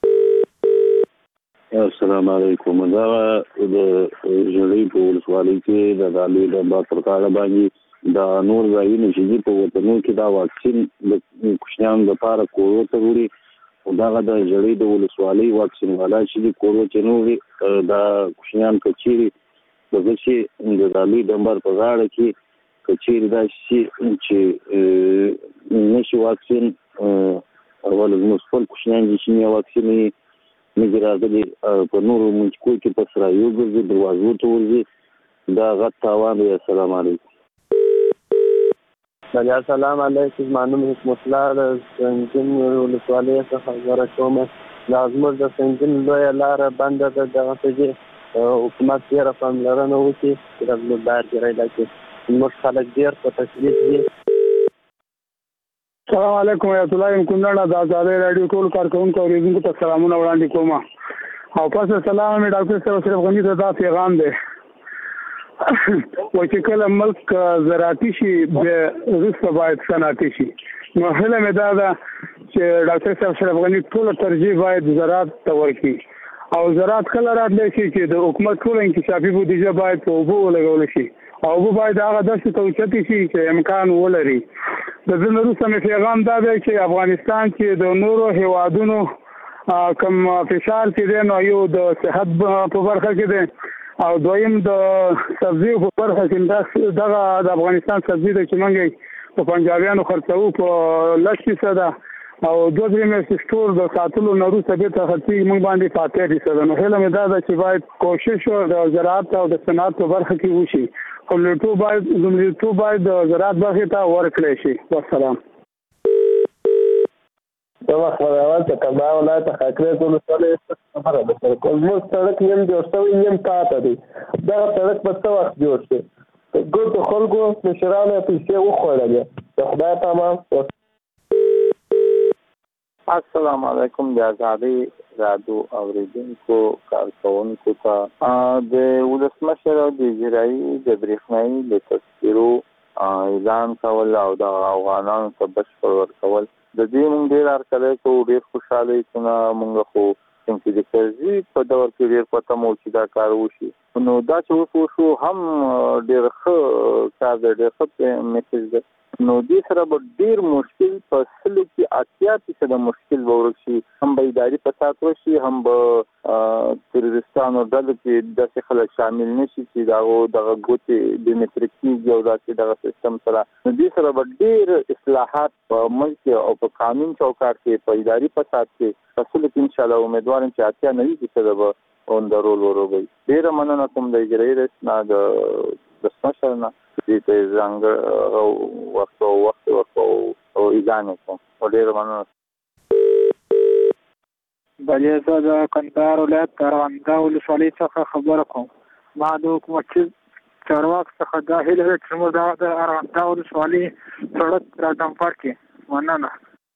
السلام علیکم. دا د ژړۍ په ولسوالۍ کې د دالې د باتر کاله باندې دا نور ځایونه چې په وطنو کې دا واکسین د کوچنیانو لپاره کورو ته وړي، او دغه د ژړۍ د ولسوالۍ واکسین والا چې د کورو ته نه وړي، دا کوچنیان که چیرې دغه چې د دالې ډمبر په غاړه کې که چیرې دا شي چې نشي واکسین، اول زموږ خپل کوچنیان دي چې نه واکسین یې نه دي راغلي، په نورو منطقو کې په سرایو ګرځي، دروازو ته ورځي، دا غټ تاوان دی. السلام علیکم. السلام علیکم. زما نوم حکمت الله د سنګین ولسوالۍ څخه خبره کوم. دا زموږ د سنګین لویه لاره بنده ده، دغه ته چې حکومت ډېره پاملرنه وکړي چې د زموږ لار جوړی کړي. زموږ خلک ډېر په تکلیف دي. السلام علیکم. حیات الله یم کونډه. د آزادۍ راډیو ټول کارکوونکو او اورېدونکو ته سلامونه وړاندې کوم، او پس سلام مې ډاکټر صاحب اشرف غني ته دا پیغام دی و چې کله ملک زراعتي شي بیا وروسته باید صنعتي شي. نو هیله مې دا ده چې ډاکټر صاحب اشرف غني ټوله ترجیح باید زراعت ته ورکړي، او زراعت کله راتلی شي چې د حکومت ټوله انکشافي بودیجه باید په اوبو ولګول شي، او اوبه باید هغه داسې ته اوچتې شي چې امکان ولري. د دې نه وروسته مې پیغام دا دی چې افغانستان کې د نورو هیوادونو کوم فشار چې دی نو یو د صحت په برخه کې دی، او دویم د سبزیو په برخه کې دغه د افغانستان سبزي د چې موږ په پنجابیانو خرڅوو په لس فیصده، او دوه درې میاشتې سټور د ساتلو نه وروسته بېرته خرڅېږي موږ باندې په اتیا فیصده. نو هیله مې دا ده چې باید کوشش د زراعت او د صنعت په برخه کې وشي، خو لومړیتوب باید لومړیتوب باید د زراعت برخې ته ورکړی شي. والسلام. زما خبرول ته کبا ولایت خاکریز ولسوالۍ خبره ده سره کوم موږ سړک نیم جوړ شوی نیم پاته دی دا سړک په څه وخت جوړ شي ګوتو خلکو مشرانو پیسې وخوړلې د خدای پامان. السلام علیکم د آزادي رادیو اوریدونکو کارکونکو ته د ولسمشر او د اجرایي د برېښنایي د تذکرو اعلان کول او د افغانانو ته بشپړ ورکول د دې موږ ډېر هرکلی کوو، ډېر خوشحاله یو چې نه موږ خو چې د کرزي په دور کې ډېر پته مو چې دا کار وشي. نو دا چې اوس وشو هم ډېر ښه کار دی، ډېر ښه میسج دی. نو دې سره به ډېر مشکل په سلو کې اتیا فیصده مشکل به ورک شي، هم به اداري فساد وشي، هم به تروریستانو ډلو کې داسې خلک شامل نه شي چې د هغو دغه ګوتې بیومتریک کېږي او داسې دغه سیستم سره. نو دې سره به ډېر اصلاحات په ملک او په قانون چوکاټ کې په اداري فساد کې په سلو کې انشاءالله امیدوار یم چې اتیا نوي فیصده به اون د رول وروبئ. ډېره مننه کوم د اجرایي رئیس نه د ولسمشر نه دې ته ځانګړی وخت او وخت ورکړو او اعلان یې کوم. ډېره مننه. بلې زه د کندهار ولایت د ارغنداو ولسوالۍ څخه خبره کوم. ما د حکومتي چارواکو څخه دا هیله ده چې زموږ د ارغنداو ولسوالۍ سړک را ډمپر کړي. مننه.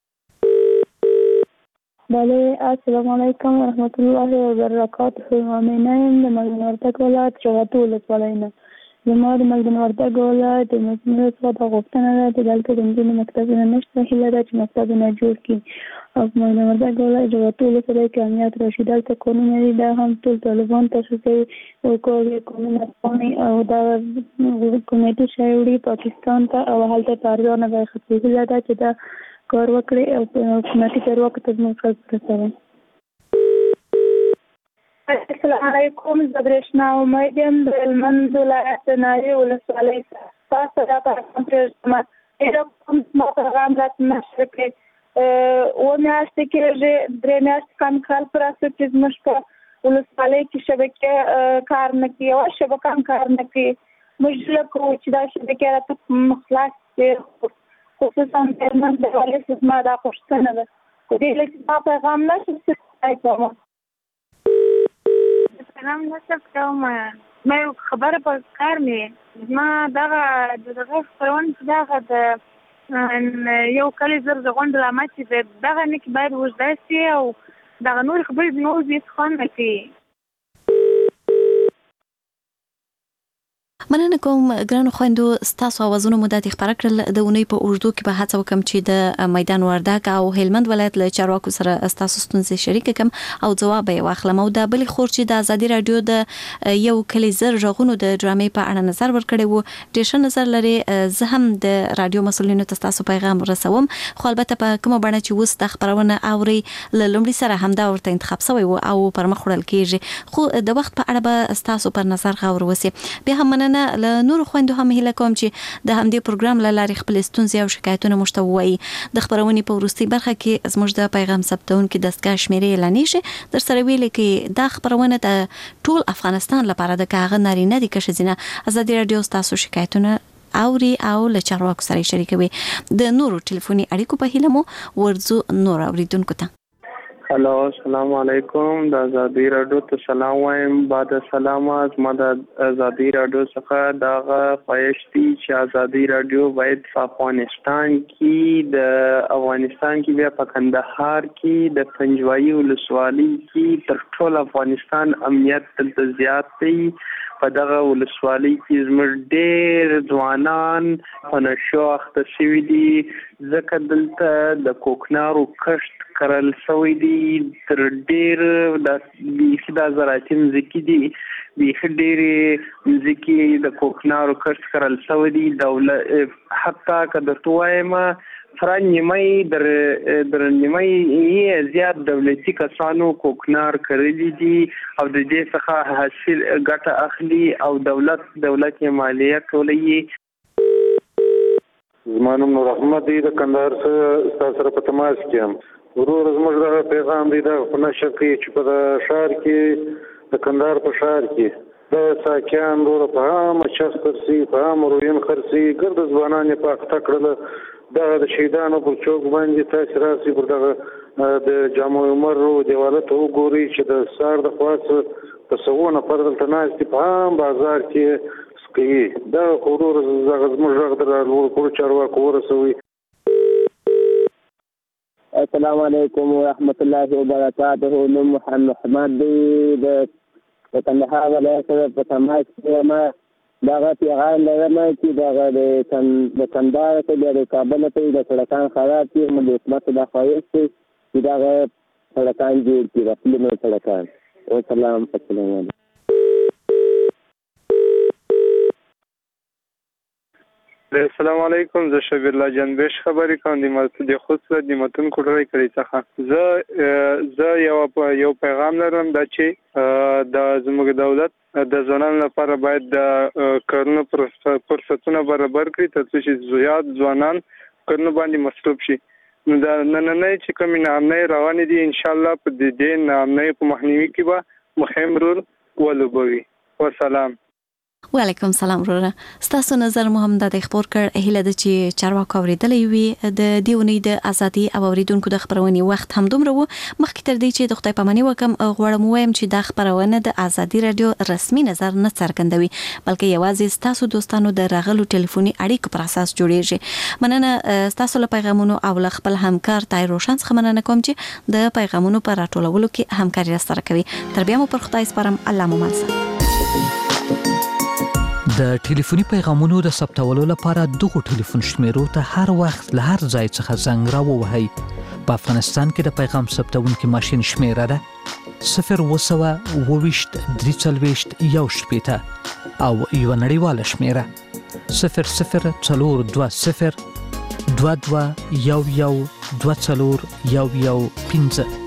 بله السلام علیکم ورحمت الله وبرکاته. مامنه یم د مګن وردګ ولایت چغاتو ولسوالۍ نه. زما د مګن وردګ ولایت د مسؤلینو څخه دا غوښتنه ده چې دلته د نجونو مکتبونه نشته، هیله ده چې مکتبونه جوړ کړي. او په مګن وردګ ولایت چغاتو ولسوالۍ کې امنیت راشي، دلته کورونه دي، دا هم ټول طالبان تاسیس کوي او کوي کورونه پاني او دا کمیټې شایوړي پاکستان ته او هلته طالبان به خپل هیله ده چې دا کار وکړي او حکومتي چارواکو ته زموږ غږ ورسوي. السلام علیکم. زه برېښنا امید یم د هلمند ولایت د نارې ولسوالۍ څخه. تاسو دا پیغام پرېږدم. هیله کوم زما پیغام راته نشر کړئ. اووه میاشتې کېږي، درې میاشتې کم کال په راسه چې زموږ په ولسوالۍ کې شبکې کار نه کوي، یوه شبکه هم کار نه کوي. موږ هیله کوو چې دا شبکې راته مخلاص شي، خصوصا د هلمند د والي څخه زما دا غوښتنه ده. په دې هیله چې دا پیغام نشر شي خدای کوم. سلام نصف کوم. ما یو خبره په کار مې زما دغه د دغه خپرونه چې دغه د یو کلی زر د غونډې له امله چې دغه نه کې باید وژدای شي او دغه نور خبرې د نور هېڅ خوند نه کوي. مننه کوم ګرانو خويندو، ستاسو اوازونه مو د خبره کړل. د اونۍ په اوږدو کې به هڅه وکم چې د میدان وردګ او هلمند ولایت له چارواکو سره ستاسو ستونزې شریک کم او ځواب یې واخلم. او د بل خور چې د ازادي رادیو د یو کلی زر ژغونو د ډرامې په اړه نظر ورکړی وو، ډېر ښه نظر لري. زه هم د رادیو مسؤلینو ته تاسو پیغام رسوم، خو البته په کومه بڼه چې اوس د خبرونه اوري له لومړي سره همدا ورته انتخاب شوی وو او پر مخ وړل کېږي، خو د وخت په اړه به تاسو پر نظر غور وسی. بیا هم مننه له نور خويندو هم هیله کوم چې د همدې پروګرام له لارې خپل ستونزې او شکایتونه مشته وایي. د خبرونې په وروستي برخه کې زموږ د پیغام ثبتونکو دستګاه شمیرې اعلان شي. در سره ویل کې دا خبرونه د ټول افغانستان لپاره د کاغه نارینه دي که ښځینه. ازادي رادیو تاسو شکایتونه اوري او له چارواکو سره شریکوي. د نورو ټلیفوني اړیکو په هیله مو ورځو نور اوریدونکو ته. هلو السلام علیکم. د ازادي رادیو ته سلام وایم. بعد سلام زما د ازادي رادیو څخه دغه خواهش دی چې ازادي رادیو باید په افغانستان کې د افغانستان کې بیا په کندهار کې د پنجوایي ولسوالۍ کې تر ټول افغانستان امنیت دلته زیات دی. په دغه ولسوالۍ کې زموږ ډېر ځوانان په نشو اخته شوي دي، ځکه دلته د کوکنارو کښت کرل شوی دی. تر ډېر د بیخي دا زراعتي مځکې دي، بیخي ډېرې مځکې د کوکنارو کښت کرل شوی دي. دولت حتی که درته ووایم فرا نیمای در در نیمای یې زیات دولتي کسانو کوکنار کړلي دي او د دې څخه حاصل ګټه اخلي او دولت دولت یې مالیه ټولوي. زما نوم نور احمد دی، د کندهار څخه سره په تماس کې یم. ورور زموږ دغه پیغام دی دغه په نشر کې چې په ښار کې د کندهار په ښار کې د ساکیان وروره په عامه چس خرڅي، په عامه روین خرڅي، ګرده ځوانان یې په اخته کړله. دغه د شهیدانو پر چوک باندې تاسې راسئ پر دغه د جامع عمر دیواله ته وګوري چې د سار د خواص په سوونه پر دلته ناست په عام بازار کې سکي دا خورور زغ زموږ غږ در ورکو چارواکو ورسوي. السلام علیکم ورحمت الله وبرکاته. نوم محمد دی د کندهار ولایت په تماس کې ما دغه پیغام لرم چې دغه د کندهار ته د کابل ته د سړکان خراب دي. موږ د حکومت د خواهش چې دغه سړکان جوړ کړي رسمي سړکان. والسلام السلام علیکم. السلام علیکم. زه شبیر الله جنبش خبرې کوم د مرتضی د خصوص د متن کوټړی کړی څخه. زه زه یو یو پیغام لرم دا چې د زموږ دولت د ځوانانو لپاره باید د کارونو فرصتونه برابر کړي ترڅو چې زیات ځوانان کارونو باندې مصروف شي. نو دا نننۍ چې کومې ناامنۍ روانې دي ان شاء الله په دې ناامنۍ په مخنیوي کې به مهم رول ولوبوي. والسلام. وعلیکم سلام وروره. ستاسو نظر مو هم د خبر کړ هله د چې چارواکو اوریدلې وي د دیونی د ازادي او اوریدونکو د خبرونې وخت هم دومره وو. مخکې تر دې چې د خدای پاماني وکم غواړم وایم چې د خبرونه د ازادي رادیو رسمي نظر نه څرګندوي بلکې یوازې ستاسو دوستانو د راغلو ټلیفوني اړیکو پر اساس جوړیږي. مننه ستاسو له پیغامونو او له خپل همکار تای روشن څخه مننه کوم چې د پیغامونو پر راټولولو کې همکاري سره کوي. تر بیا مو پر خدای سپارم. الله مو مل. د ټلیفوني پیغامونو د ثبتولو لپاره دغه ټلیفون شمیرو ته هر وخت له هر ځای څخه زنګ راووهئ. په افغانستان کې د پیغام ثبتونکي ماشین شمیره ده صفر وسوه اوويشت درې څلوېښت یو شپېته او یوه نړیواله شمیره صفر صفر څلور دوه صفر دوه دوه یو یو دوه څلور یو یو پنځه.